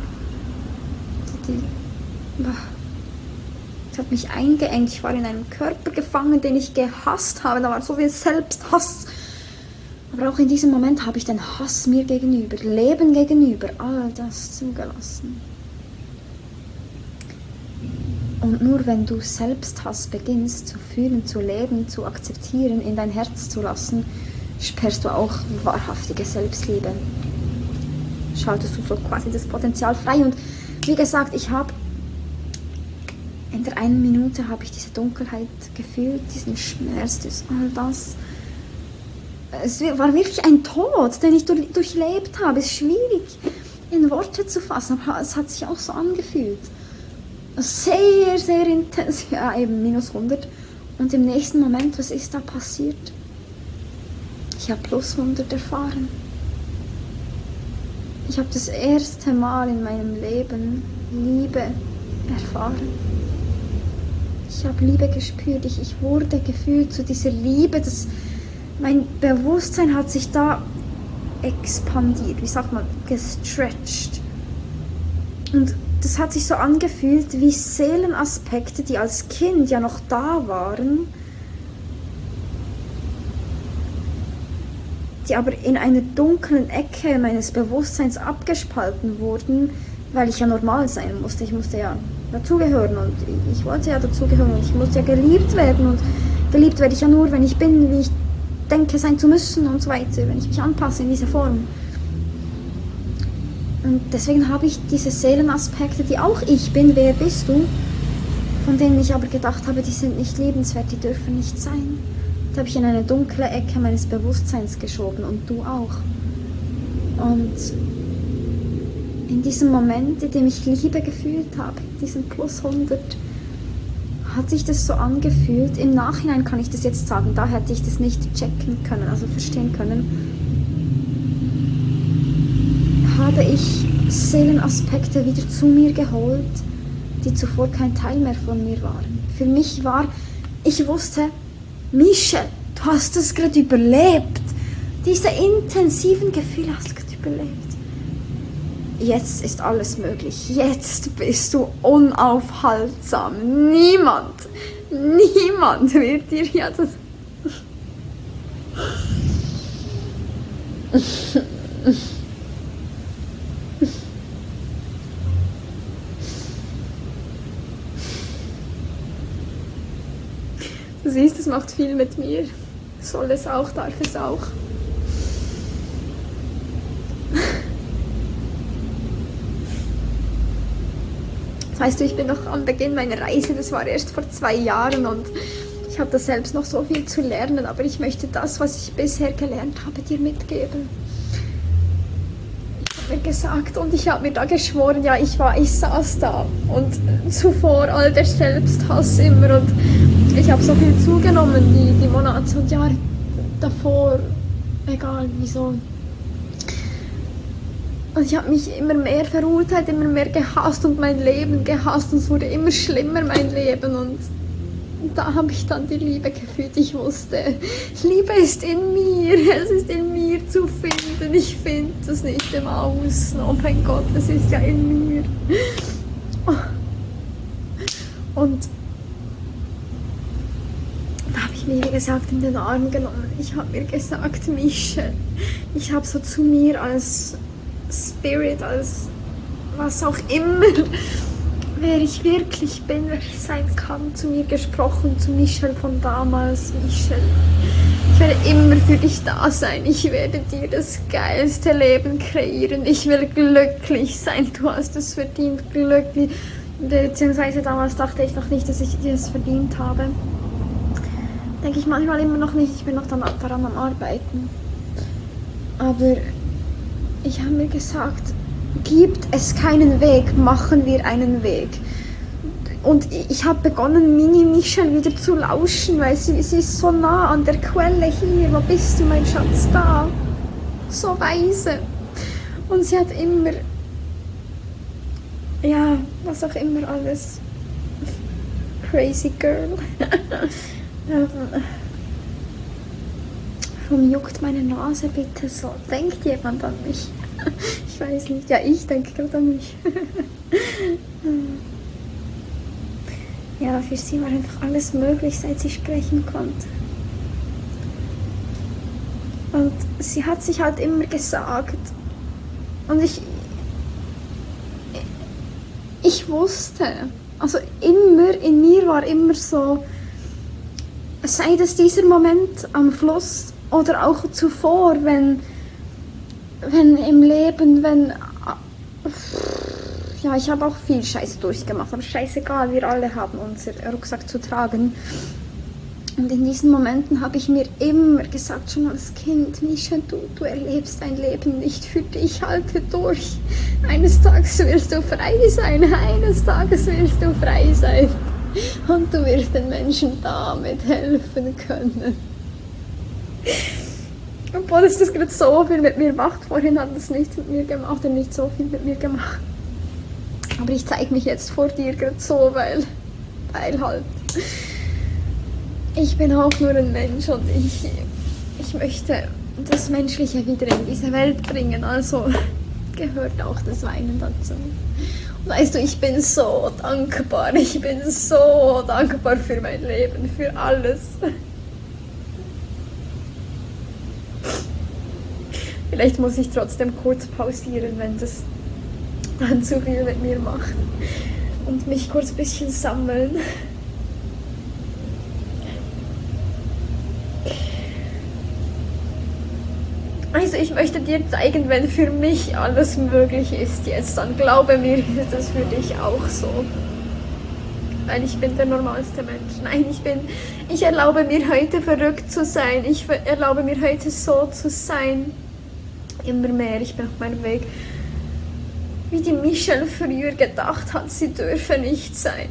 Es hat mich eingeengt, ich war in einem Körper gefangen, den ich gehasst habe, da war so viel Selbsthass. Aber auch in diesem Moment habe ich den Hass mir gegenüber, Leben gegenüber, all das zugelassen. Und nur wenn du Selbsthass beginnst zu fühlen, zu leben, zu akzeptieren, in dein Herz zu lassen, sperrst du auch wahrhaftige Selbstliebe. Schaltest du so quasi das Potenzial frei. Und wie gesagt, in der einen Minute habe ich diese Dunkelheit gefühlt, diesen Schmerz, all das. Es war wirklich ein Tod, den ich durchlebt habe. Es ist schwierig in Worte zu fassen, aber es hat sich auch so angefühlt. Sehr, sehr intensiv. Ja, eben minus 100. Und im nächsten Moment, was ist da passiert? Ich habe plus 100 erfahren. Ich habe das erste Mal in meinem Leben Liebe erfahren. Ich habe Liebe gespürt. Ich wurde gefühlt zu dieser Liebe, mein Bewusstsein hat sich da expandiert, wie sagt man, gestretched. Und das hat sich so angefühlt wie Seelenaspekte, die als Kind ja noch da waren, die aber in einer dunklen Ecke meines Bewusstseins abgespalten wurden, weil ich ja normal sein musste. Ich musste ja dazugehören und ich wollte ja dazugehören und ich musste ja geliebt werden. Und geliebt werde ich ja nur, wenn ich bin, wie ich denke sein zu müssen und so weiter, wenn ich mich anpasse in diese Form. Und deswegen habe ich diese Seelenaspekte, die auch ich bin, wer bist du, von denen ich aber gedacht habe, die sind nicht liebenswert, die dürfen nicht sein. Da habe ich in eine dunkle Ecke meines Bewusstseins geschoben und du auch. Und in diesem Moment, in dem ich Liebe gefühlt habe, diesen plus 100, hat sich das so angefühlt. Im Nachhinein kann ich das jetzt sagen, da hätte ich das nicht checken können, also verstehen können. Habe ich Seelenaspekte wieder zu mir geholt, die zuvor kein Teil mehr von mir waren. Für mich ich wusste, Michelle, du hast es gerade überlebt. Diese intensiven Gefühle hast du gerade überlebt. Jetzt ist alles möglich. Jetzt bist du unaufhaltsam. Niemand wird dir ja das... Du siehst, es macht viel mit mir. Soll es auch, darf es auch. Weißt du, ich bin noch am Beginn meiner Reise, das war erst vor 2 Jahren und ich habe da selbst noch so viel zu lernen, aber ich möchte das, was ich bisher gelernt habe, dir mitgeben. Ich habe mir gesagt und ich habe mir da geschworen, ja, ich saß da und zuvor all der Selbsthass immer und ich habe so viel zugenommen, die Monate und Jahre davor, egal wieso. Und ich habe mich immer mehr verurteilt, immer mehr gehasst und mein Leben gehasst und es wurde immer schlimmer, mein Leben. Und da habe ich dann die Liebe gefühlt. Ich wusste, Liebe ist in mir, es ist in mir zu finden. Ich finde es nicht im Außen. Oh mein Gott, es ist ja in mir. Und da habe ich mich, wie gesagt, in den Arm genommen. Ich habe mir gesagt, Michelle, ich habe so zu mir als Spirit, als was auch immer, wer ich wirklich bin, wer ich sein kann, zu mir gesprochen, zu Michelle von damals. Michelle, ich werde immer für dich da sein. Ich werde dir das geilste Leben kreieren. Ich will glücklich sein. Du hast es verdient, glücklich. Beziehungsweise damals dachte ich noch nicht, dass ich es verdient habe. Denke ich manchmal immer noch nicht. Ich bin noch daran am Arbeiten. Aber ich habe mir gesagt, gibt es keinen Weg, machen wir einen Weg. Und ich habe begonnen, Mini-Michelle wieder zu lauschen, weil sie ist so nah an der Quelle hier. Wo bist du, mein Schatz? Da. So weise. Und sie hat immer, ja, was auch immer alles. Crazy Girl. Warum juckt meine Nase bitte so? Denkt jemand an mich? Ich weiß nicht. Ja, ich denke gerade an mich. Ja, für sie war einfach alles möglich, seit sie sprechen konnte. Und sie hat sich halt immer gesagt. Und ich wusste, also immer, in mir war immer so, sei das dieser Moment am Fluss oder auch zuvor, wenn im Leben, ja, ich habe auch viel Scheiße durchgemacht, aber scheißegal, wir alle haben unseren Rucksack zu tragen. Und in diesen Momenten habe ich mir immer gesagt, schon als Kind, Mischa, du erlebst dein Leben nicht für dich, halte durch. Eines Tages wirst du frei sein, eines Tages wirst du frei sein. Und du wirst den Menschen damit helfen können. Obwohl es das gerade so viel mit mir macht. Vorhin hat es nichts mit mir gemacht und nicht so viel mit mir gemacht. Aber ich zeige mich jetzt vor dir gerade so, weil halt ich bin auch nur ein Mensch und ich möchte das Menschliche wieder in diese Welt bringen. Also gehört auch das Weinen dazu. Und weißt du, ich bin so dankbar. Ich bin so dankbar für mein Leben, für alles. Vielleicht muss ich trotzdem kurz pausieren, wenn das dann zu viel mit mir macht. Und mich kurz ein bisschen sammeln. Also ich möchte dir zeigen, wenn für mich alles möglich ist jetzt, dann glaube mir, ist das für dich auch so. Weil ich bin der normalste Mensch. Nein, ich erlaube mir heute verrückt zu sein. Ich erlaube mir heute so zu sein. Immer mehr, ich bin auf meinem Weg. Wie die Michelle früher gedacht hat, sie dürfe nicht sein.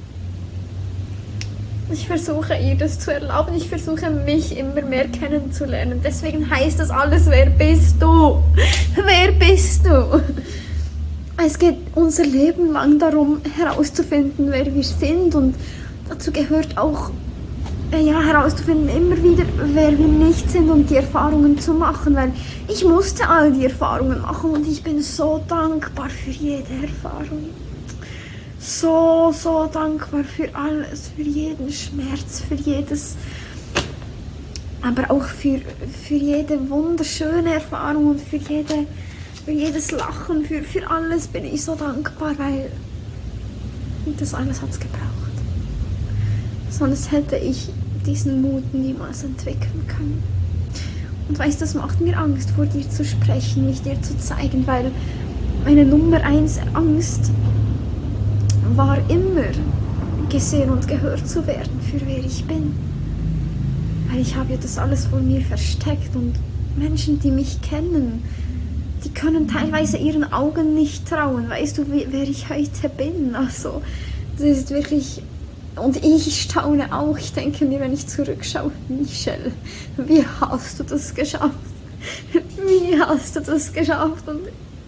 Ich versuche ihr das zu erlauben, ich versuche mich immer mehr kennenzulernen. Deswegen heißt das alles, wer bist du? Wer bist du? Es geht unser Leben lang darum, herauszufinden, wer wir sind. Und dazu gehört auch, herauszufinden immer wieder, wer wir nicht sind und die Erfahrungen zu machen. Weil ich musste all die Erfahrungen machen und ich bin so dankbar für jede Erfahrung. So dankbar für alles, für jeden Schmerz, für jedes, aber auch für jede wunderschöne Erfahrung und für jedes Lachen, für alles bin ich so dankbar, weil das alles hat es gebraucht. Sonst hätte ich diesen Mut niemals entwickeln können. Und weißt du, das macht mir Angst, vor dir zu sprechen, mich dir zu zeigen, weil meine Nummer 1 Angst war immer, gesehen und gehört zu werden, für wer ich bin. Weil ich habe ja das alles vor mir versteckt und Menschen, die mich kennen, die können teilweise ihren Augen nicht trauen. Weißt du, wer ich heute bin? Also, das ist wirklich... Und ich staune auch. Ich denke mir, wenn ich zurückschaue, Michelle, wie hast du das geschafft? Wie hast du das geschafft? Und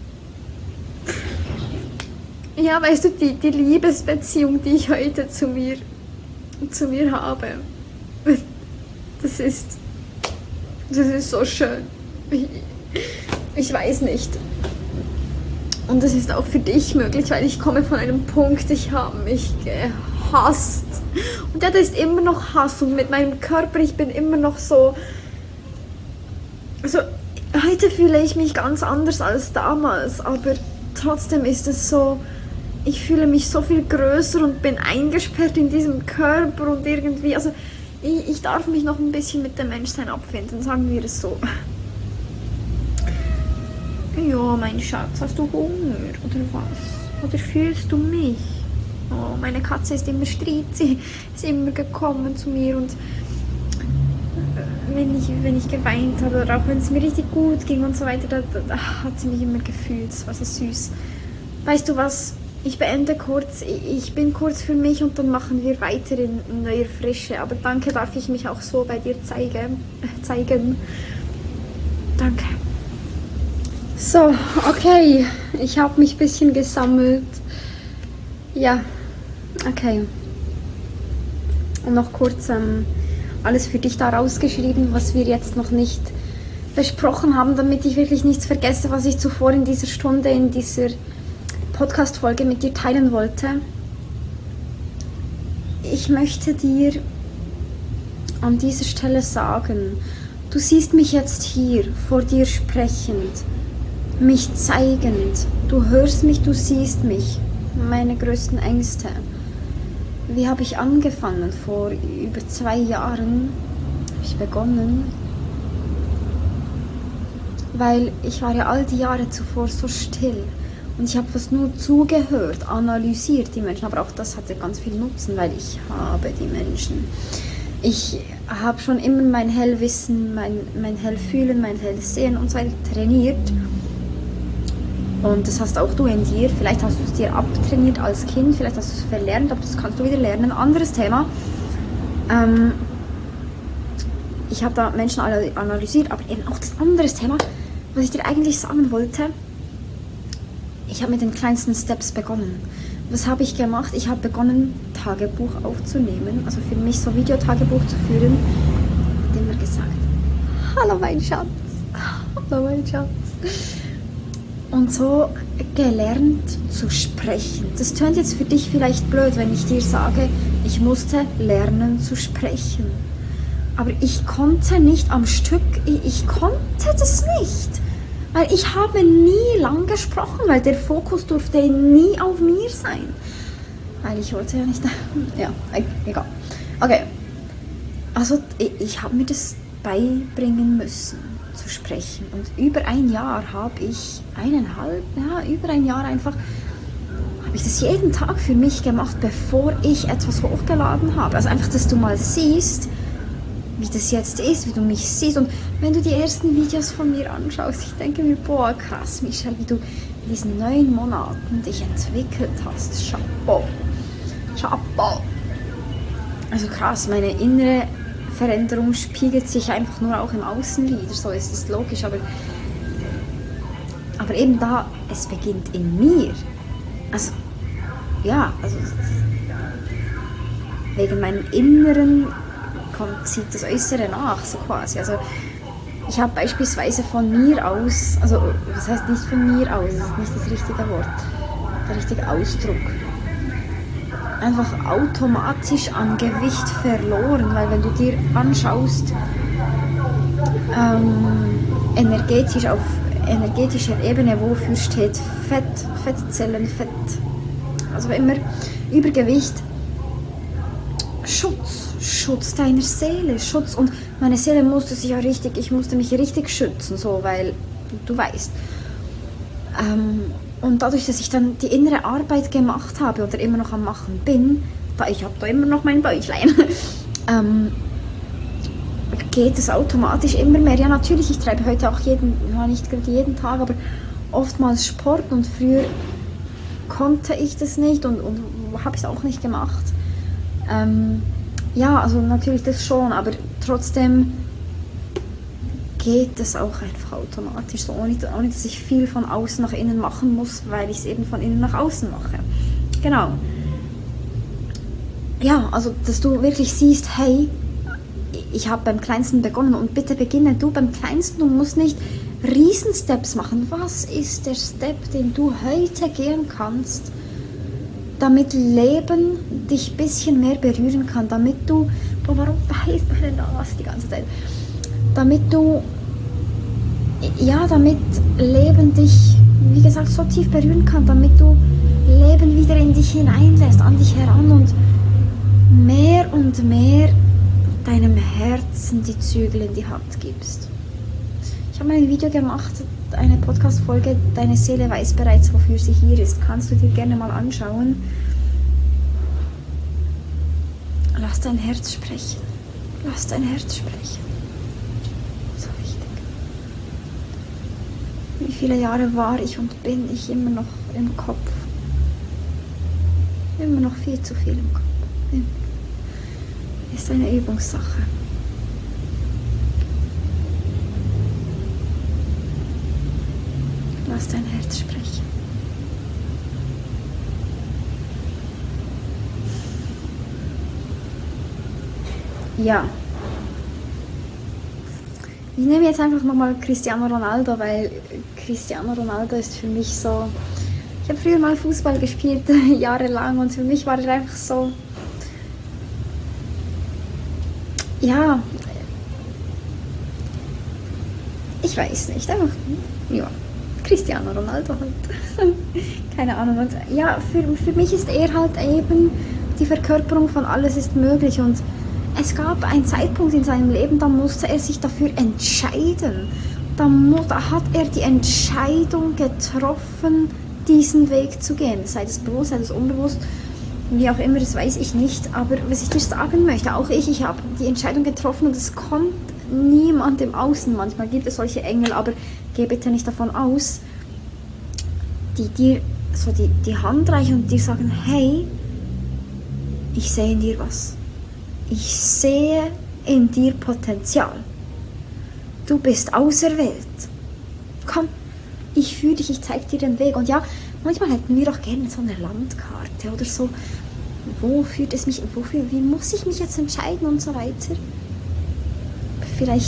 ja, weißt du, die Liebesbeziehung, die ich heute zu mir habe, das ist so schön. Ich weiß nicht. Und das ist auch für dich möglich, weil ich komme von einem Punkt, ich habe mich gehasst. Und ja, das ist immer noch Hass. Und mit meinem Körper, ich bin immer noch so... Also, heute fühle ich mich ganz anders als damals, aber trotzdem ist es so... ich fühle mich so viel größer und bin eingesperrt in diesem Körper und irgendwie, also ich darf mich noch ein bisschen mit dem Menschsein abfinden, sagen wir es so. Ja, mein Schatz, hast du Hunger oder was? Oder fühlst du mich? Oh, meine Katze ist immer stritzig, ist immer gekommen zu mir und wenn ich geweint habe oder auch wenn es mir richtig gut ging und so weiter, da hat sie mich immer gefühlt. Das war so süß. Weißt du was? Ich beende kurz. Ich bin kurz für mich und dann machen wir weiter in neuer Frische. Aber danke, darf ich mich auch so bei dir zeigen. Danke. So, okay. Ich habe mich ein bisschen gesammelt. Ja, okay. Und noch kurz alles für dich da rausgeschrieben, was wir jetzt noch nicht besprochen haben, damit ich wirklich nichts vergesse, was ich zuvor in dieser Stunde, in dieser Podcast-Folge mit dir teilen wollte. Ich möchte dir an dieser Stelle sagen, du siehst mich jetzt hier vor dir sprechend, mich zeigend, du hörst mich, du siehst mich, meine größten Ängste. Wie habe ich angefangen? Vor über 2 Jahren habe ich begonnen, weil ich war ja all die Jahre zuvor so still und ich habe fast nur zugehört, analysiert die Menschen, aber auch das hatte ganz viel Nutzen, weil ich habe die Menschen. Ich habe schon immer mein Hellwissen, mein Hellfühlen, mein Hellsehen und so weiter trainiert. Und das hast auch du in dir. Vielleicht hast du es dir abtrainiert als Kind, vielleicht hast du es verlernt, aber das kannst du wieder lernen. Anderes Thema. Ich habe da Menschen analysiert, aber eben auch das andere Thema, was ich dir eigentlich sagen wollte. Ich habe mit den kleinsten Steps begonnen. Was habe ich gemacht? Ich habe begonnen, Tagebuch aufzunehmen, also für mich so Videotagebuch zu führen. Ich habe immer gesagt, hallo mein Schatz, hallo mein Schatz. Und so gelernt zu sprechen. Das tönt jetzt für dich vielleicht blöd, wenn ich dir sage, ich musste lernen zu sprechen. Aber ich konnte nicht am Stück, ich konnte das nicht. Weil ich habe nie lang gesprochen, weil der Fokus durfte nie auf mir sein. Weil ich wollte ja nicht, ja, egal. Okay, also ich habe mir das beibringen müssen, zu sprechen. Und über ein Jahr habe ich, über ein Jahr einfach, habe ich das jeden Tag für mich gemacht, bevor ich etwas hochgeladen habe. Also einfach, dass du mal siehst, wie das jetzt ist, wie du mich siehst. Und wenn du die ersten Videos von mir anschaust, ich denke mir, boah, krass, Michelle, wie du in diesen 9 Monaten dich entwickelt hast. Chapeau. Chapeau. Also krass, meine innere Veränderung spiegelt sich einfach nur auch im Außen wieder. So ist es logisch, aber eben da, es beginnt in mir. Also, ja, also wegen meinem Inneren zieht das Äußere nach, so quasi. Also ich habe beispielsweise von mir aus, also das heißt nicht von mir aus, das ist nicht das richtige Wort, der richtige Ausdruck, einfach automatisch an Gewicht verloren, weil wenn du dir anschaust, energetisch auf energetischer Ebene, wofür steht Fettzellen, also immer Übergewicht, Schutz deiner Seele, Schutz. Und meine Seele ich musste mich richtig schützen, so, weil, du weißt. Und dadurch, dass ich dann die innere Arbeit gemacht habe oder immer noch am Machen bin, ich habe da immer noch mein Bäuchlein, geht es automatisch immer mehr. Ja, natürlich, ich treibe heute auch nicht gerade jeden Tag, aber oftmals Sport und früher konnte ich das nicht und habe es auch nicht gemacht. Ja, also natürlich das schon, aber trotzdem geht es auch einfach automatisch, so ohne dass ich viel von außen nach innen machen muss, weil ich es eben von innen nach außen mache. Genau. Ja, also dass du wirklich siehst, hey, ich habe beim Kleinsten begonnen und bitte beginne du beim Kleinsten, du musst nicht Riesensteps machen. Was ist der Step, den du heute gehen kannst, damit Leben dich ein bisschen mehr berühren kann, damit du, warum beißt meine Nase die ganze Zeit, damit Leben dich, wie gesagt, so tief berühren kann, damit du Leben wieder in dich hineinlässt, an dich heran und mehr deinem Herzen die Zügel in die Hand gibst. Ich habe mal ein Video gemacht, eine Podcast-Folge, deine Seele weiß bereits, wofür sie hier ist. Kannst du dir gerne mal anschauen. Lass dein Herz sprechen. Lass dein Herz sprechen. So wichtig. Wie viele Jahre war ich und bin ich immer noch im Kopf? Immer noch viel zu viel im Kopf. Ist eine Übungssache. Lass dein Herz sprechen. Ja. Ich nehme jetzt einfach nochmal Cristiano Ronaldo, weil Cristiano Ronaldo ist für mich so... Ich habe früher mal Fußball gespielt, jahrelang, und für mich war er einfach so... Ja... Ich weiß nicht, einfach... Ja, Cristiano Ronaldo halt. Keine Ahnung. Und ja, für mich ist er halt eben die Verkörperung von alles ist möglich, und es gab einen Zeitpunkt in seinem Leben, da musste er sich dafür entscheiden. Da hat er die Entscheidung getroffen, diesen Weg zu gehen. Sei es bewusst, sei es unbewusst, wie auch immer, das weiß ich nicht. Aber was ich dir sagen möchte, auch ich habe die Entscheidung getroffen, und es kommt niemand im Außen. Manchmal gibt es solche Engel, aber geh bitte nicht davon aus, die dir so die Hand reichen und dir sagen, hey, ich sehe in dir was. Ich sehe in dir Potenzial. Du bist auserwählt. Komm, ich führe dich, ich zeige dir den Weg. Und ja, manchmal hätten wir doch gerne so eine Landkarte oder so. Wo führt es mich, wie muss ich mich jetzt entscheiden und so weiter. Vielleicht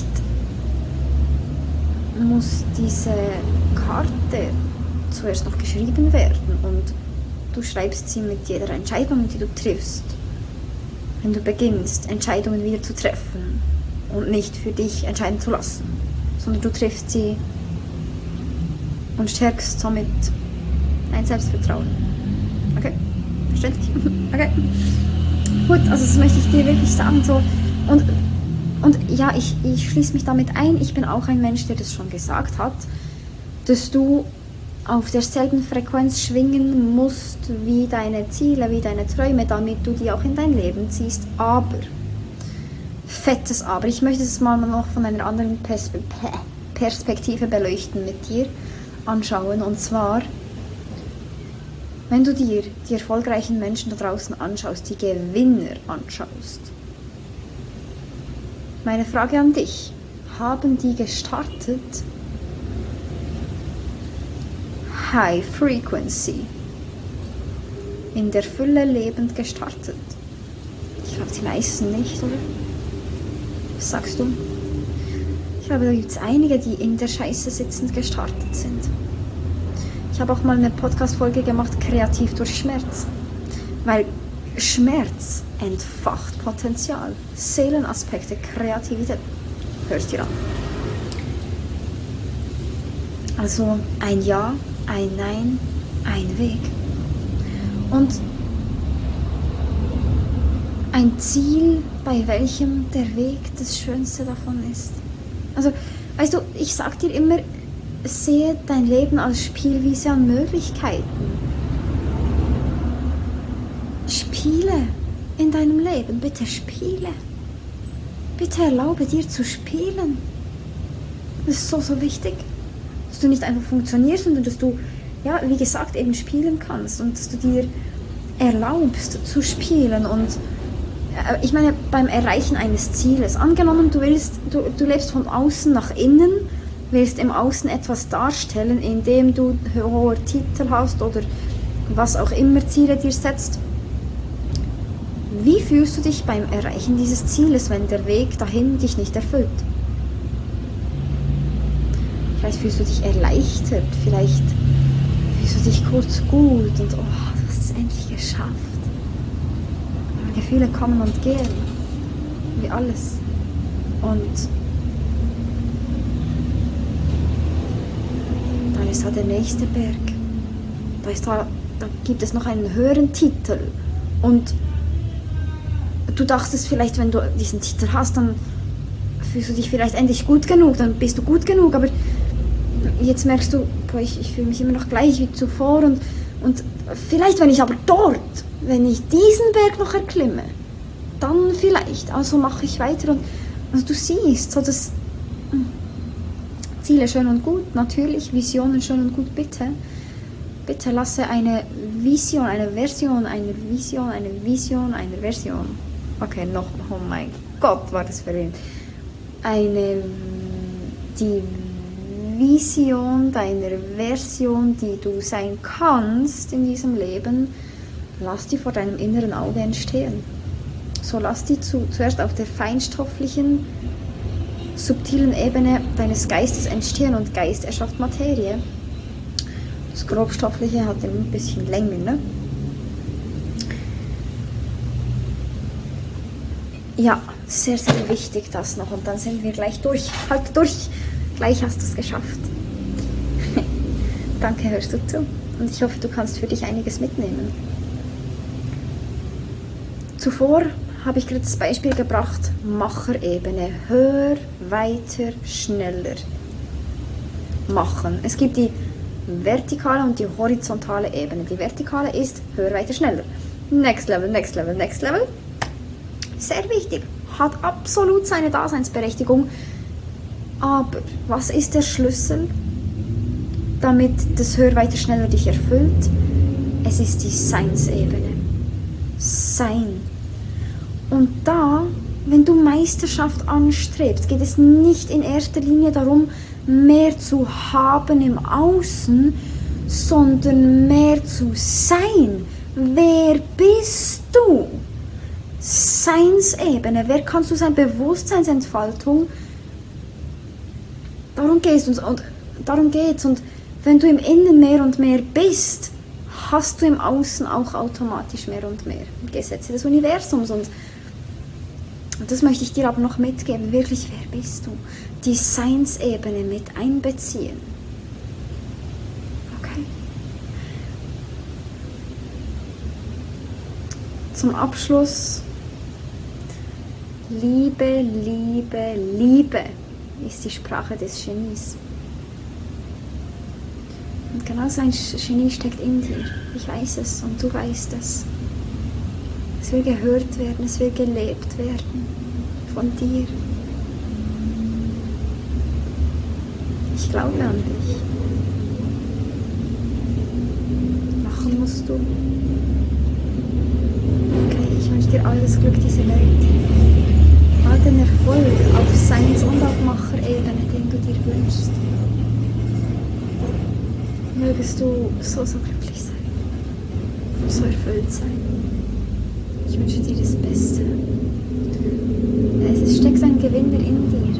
muss diese Karte zuerst noch geschrieben werden, und du schreibst sie mit jeder Entscheidung, die du triffst. Wenn du beginnst, Entscheidungen wieder zu treffen und nicht für dich entscheiden zu lassen, sondern du triffst sie und stärkst somit dein Selbstvertrauen. Okay? Verständlich? Okay. Gut, also das möchte ich dir wirklich sagen. So. Und ja, ich schließe mich damit ein. Ich bin auch ein Mensch, der das schon gesagt hat, dass du auf derselben Frequenz schwingen musst wie deine Ziele, wie deine Träume, damit du die auch in dein Leben ziehst. Aber, fettes Aber, ich möchte es mal noch von einer anderen Perspektive beleuchten mit dir, anschauen. Und zwar, wenn du dir die erfolgreichen Menschen da draußen anschaust, die Gewinner anschaust. Meine Frage an dich, haben die gestartet High Frequency, in der Fülle lebend gestartet? Ich glaube, die meisten nicht, oder? Was sagst du? Ich glaube, da gibt es einige, die in der Scheiße sitzend gestartet sind. Ich habe auch mal eine Podcast-Folge gemacht, kreativ durch Schmerz. Weil Schmerz entfacht Potenzial, Seelenaspekte, Kreativität. Hörst du dir an? Also ein Ja, ein Nein, ein Weg. Und ein Ziel, bei welchem der Weg das Schönste davon ist. Also, weißt du, ich sag dir immer, sehe dein Leben als Spielwiese an Möglichkeiten. Spiele in deinem Leben, bitte spiele. Bitte erlaube dir zu spielen. Das ist so, so wichtig. Dass du nicht einfach funktionierst, sondern dass du, ja, wie gesagt, eben spielen kannst und dass du dir erlaubst zu spielen. Und ich meine, beim Erreichen eines Zieles, angenommen, du lebst von außen nach innen, willst im Außen etwas darstellen, indem du hohe Titel hast oder was auch immer Ziele dir setzt. Wie fühlst du dich beim Erreichen dieses Zieles, wenn der Weg dahin dich nicht erfüllt? Vielleicht fühlst du dich erleichtert, vielleicht fühlst du dich kurz gut und oh, du hast es endlich geschafft. Aber Gefühle kommen und gehen, wie alles. Und dann ist da der nächste Berg. Da ist da da gibt es noch einen höheren Titel. Und du dachtest vielleicht, wenn du diesen Titel hast, dann fühlst du dich vielleicht endlich gut genug, dann bist du gut genug, aber jetzt merkst du, boah, ich fühle mich immer noch gleich wie zuvor und vielleicht, wenn ich aber dort, wenn ich diesen Berg noch erklimme, dann vielleicht, also mache ich weiter und also du siehst, so das Ziele schön und gut, natürlich, Visionen schön und gut, bitte lasse eine Vision, eine Version, eine Vision, eine Vision, eine Version. Okay, noch, oh mein Gott, war das verwirrend. Die Vision deiner Version, die du sein kannst in diesem Leben, lass die vor deinem inneren Auge entstehen. So lass die zuerst auf der feinstofflichen, subtilen Ebene deines Geistes entstehen und Geist erschafft Materie. Das Grobstoffliche hat ein bisschen länger, ne? Ja, sehr, sehr wichtig das noch und dann sind wir gleich durch. Halt durch, gleich hast du es geschafft. Danke, hörst du zu und ich hoffe, du kannst für dich einiges mitnehmen. Zuvor habe ich gerade das Beispiel gebracht, Macherebene, höher, weiter, schneller machen. Es gibt die vertikale und die horizontale Ebene. Die vertikale ist höher, weiter, schneller. Next Level, Next Level, Next Level. Sehr wichtig, hat absolut seine Daseinsberechtigung. Aber was ist der Schlüssel, damit das höher, weiter, schneller dich erfüllt? Es ist die Seinsebene. Sein. Und da, wenn du Meisterschaft anstrebst, geht es nicht in erster Linie darum, mehr zu haben im Außen, sondern mehr zu sein. Wer bist du? Seinsebene. Wer kannst du sein? Bewusstseinsentfaltung. Darum geht's und darum geht's. Und wenn du im Innen mehr und mehr bist, hast du im Außen auch automatisch mehr und mehr Gesetze des Universums. Und das möchte ich dir aber noch mitgeben. Wirklich, wer bist du? Die Seinsebene mit einbeziehen. Okay? Zum Abschluss. Liebe, Liebe, Liebe ist die Sprache des Genies. Und genau so ein Genie steckt in dir. Ich weiß es und du weißt es. Es will gehört werden, es will gelebt werden von dir. Ich glaube an dich. Machen musst du. Okay, ich wünsche dir alles Glück dieser Welt. All den Erfolg auf Seins- und auf Macherebene, den du dir wünschst. Mögest du so glücklich sein, so erfüllt sein. Ich wünsche dir das Beste. Es steckt ein Gewinner in dir.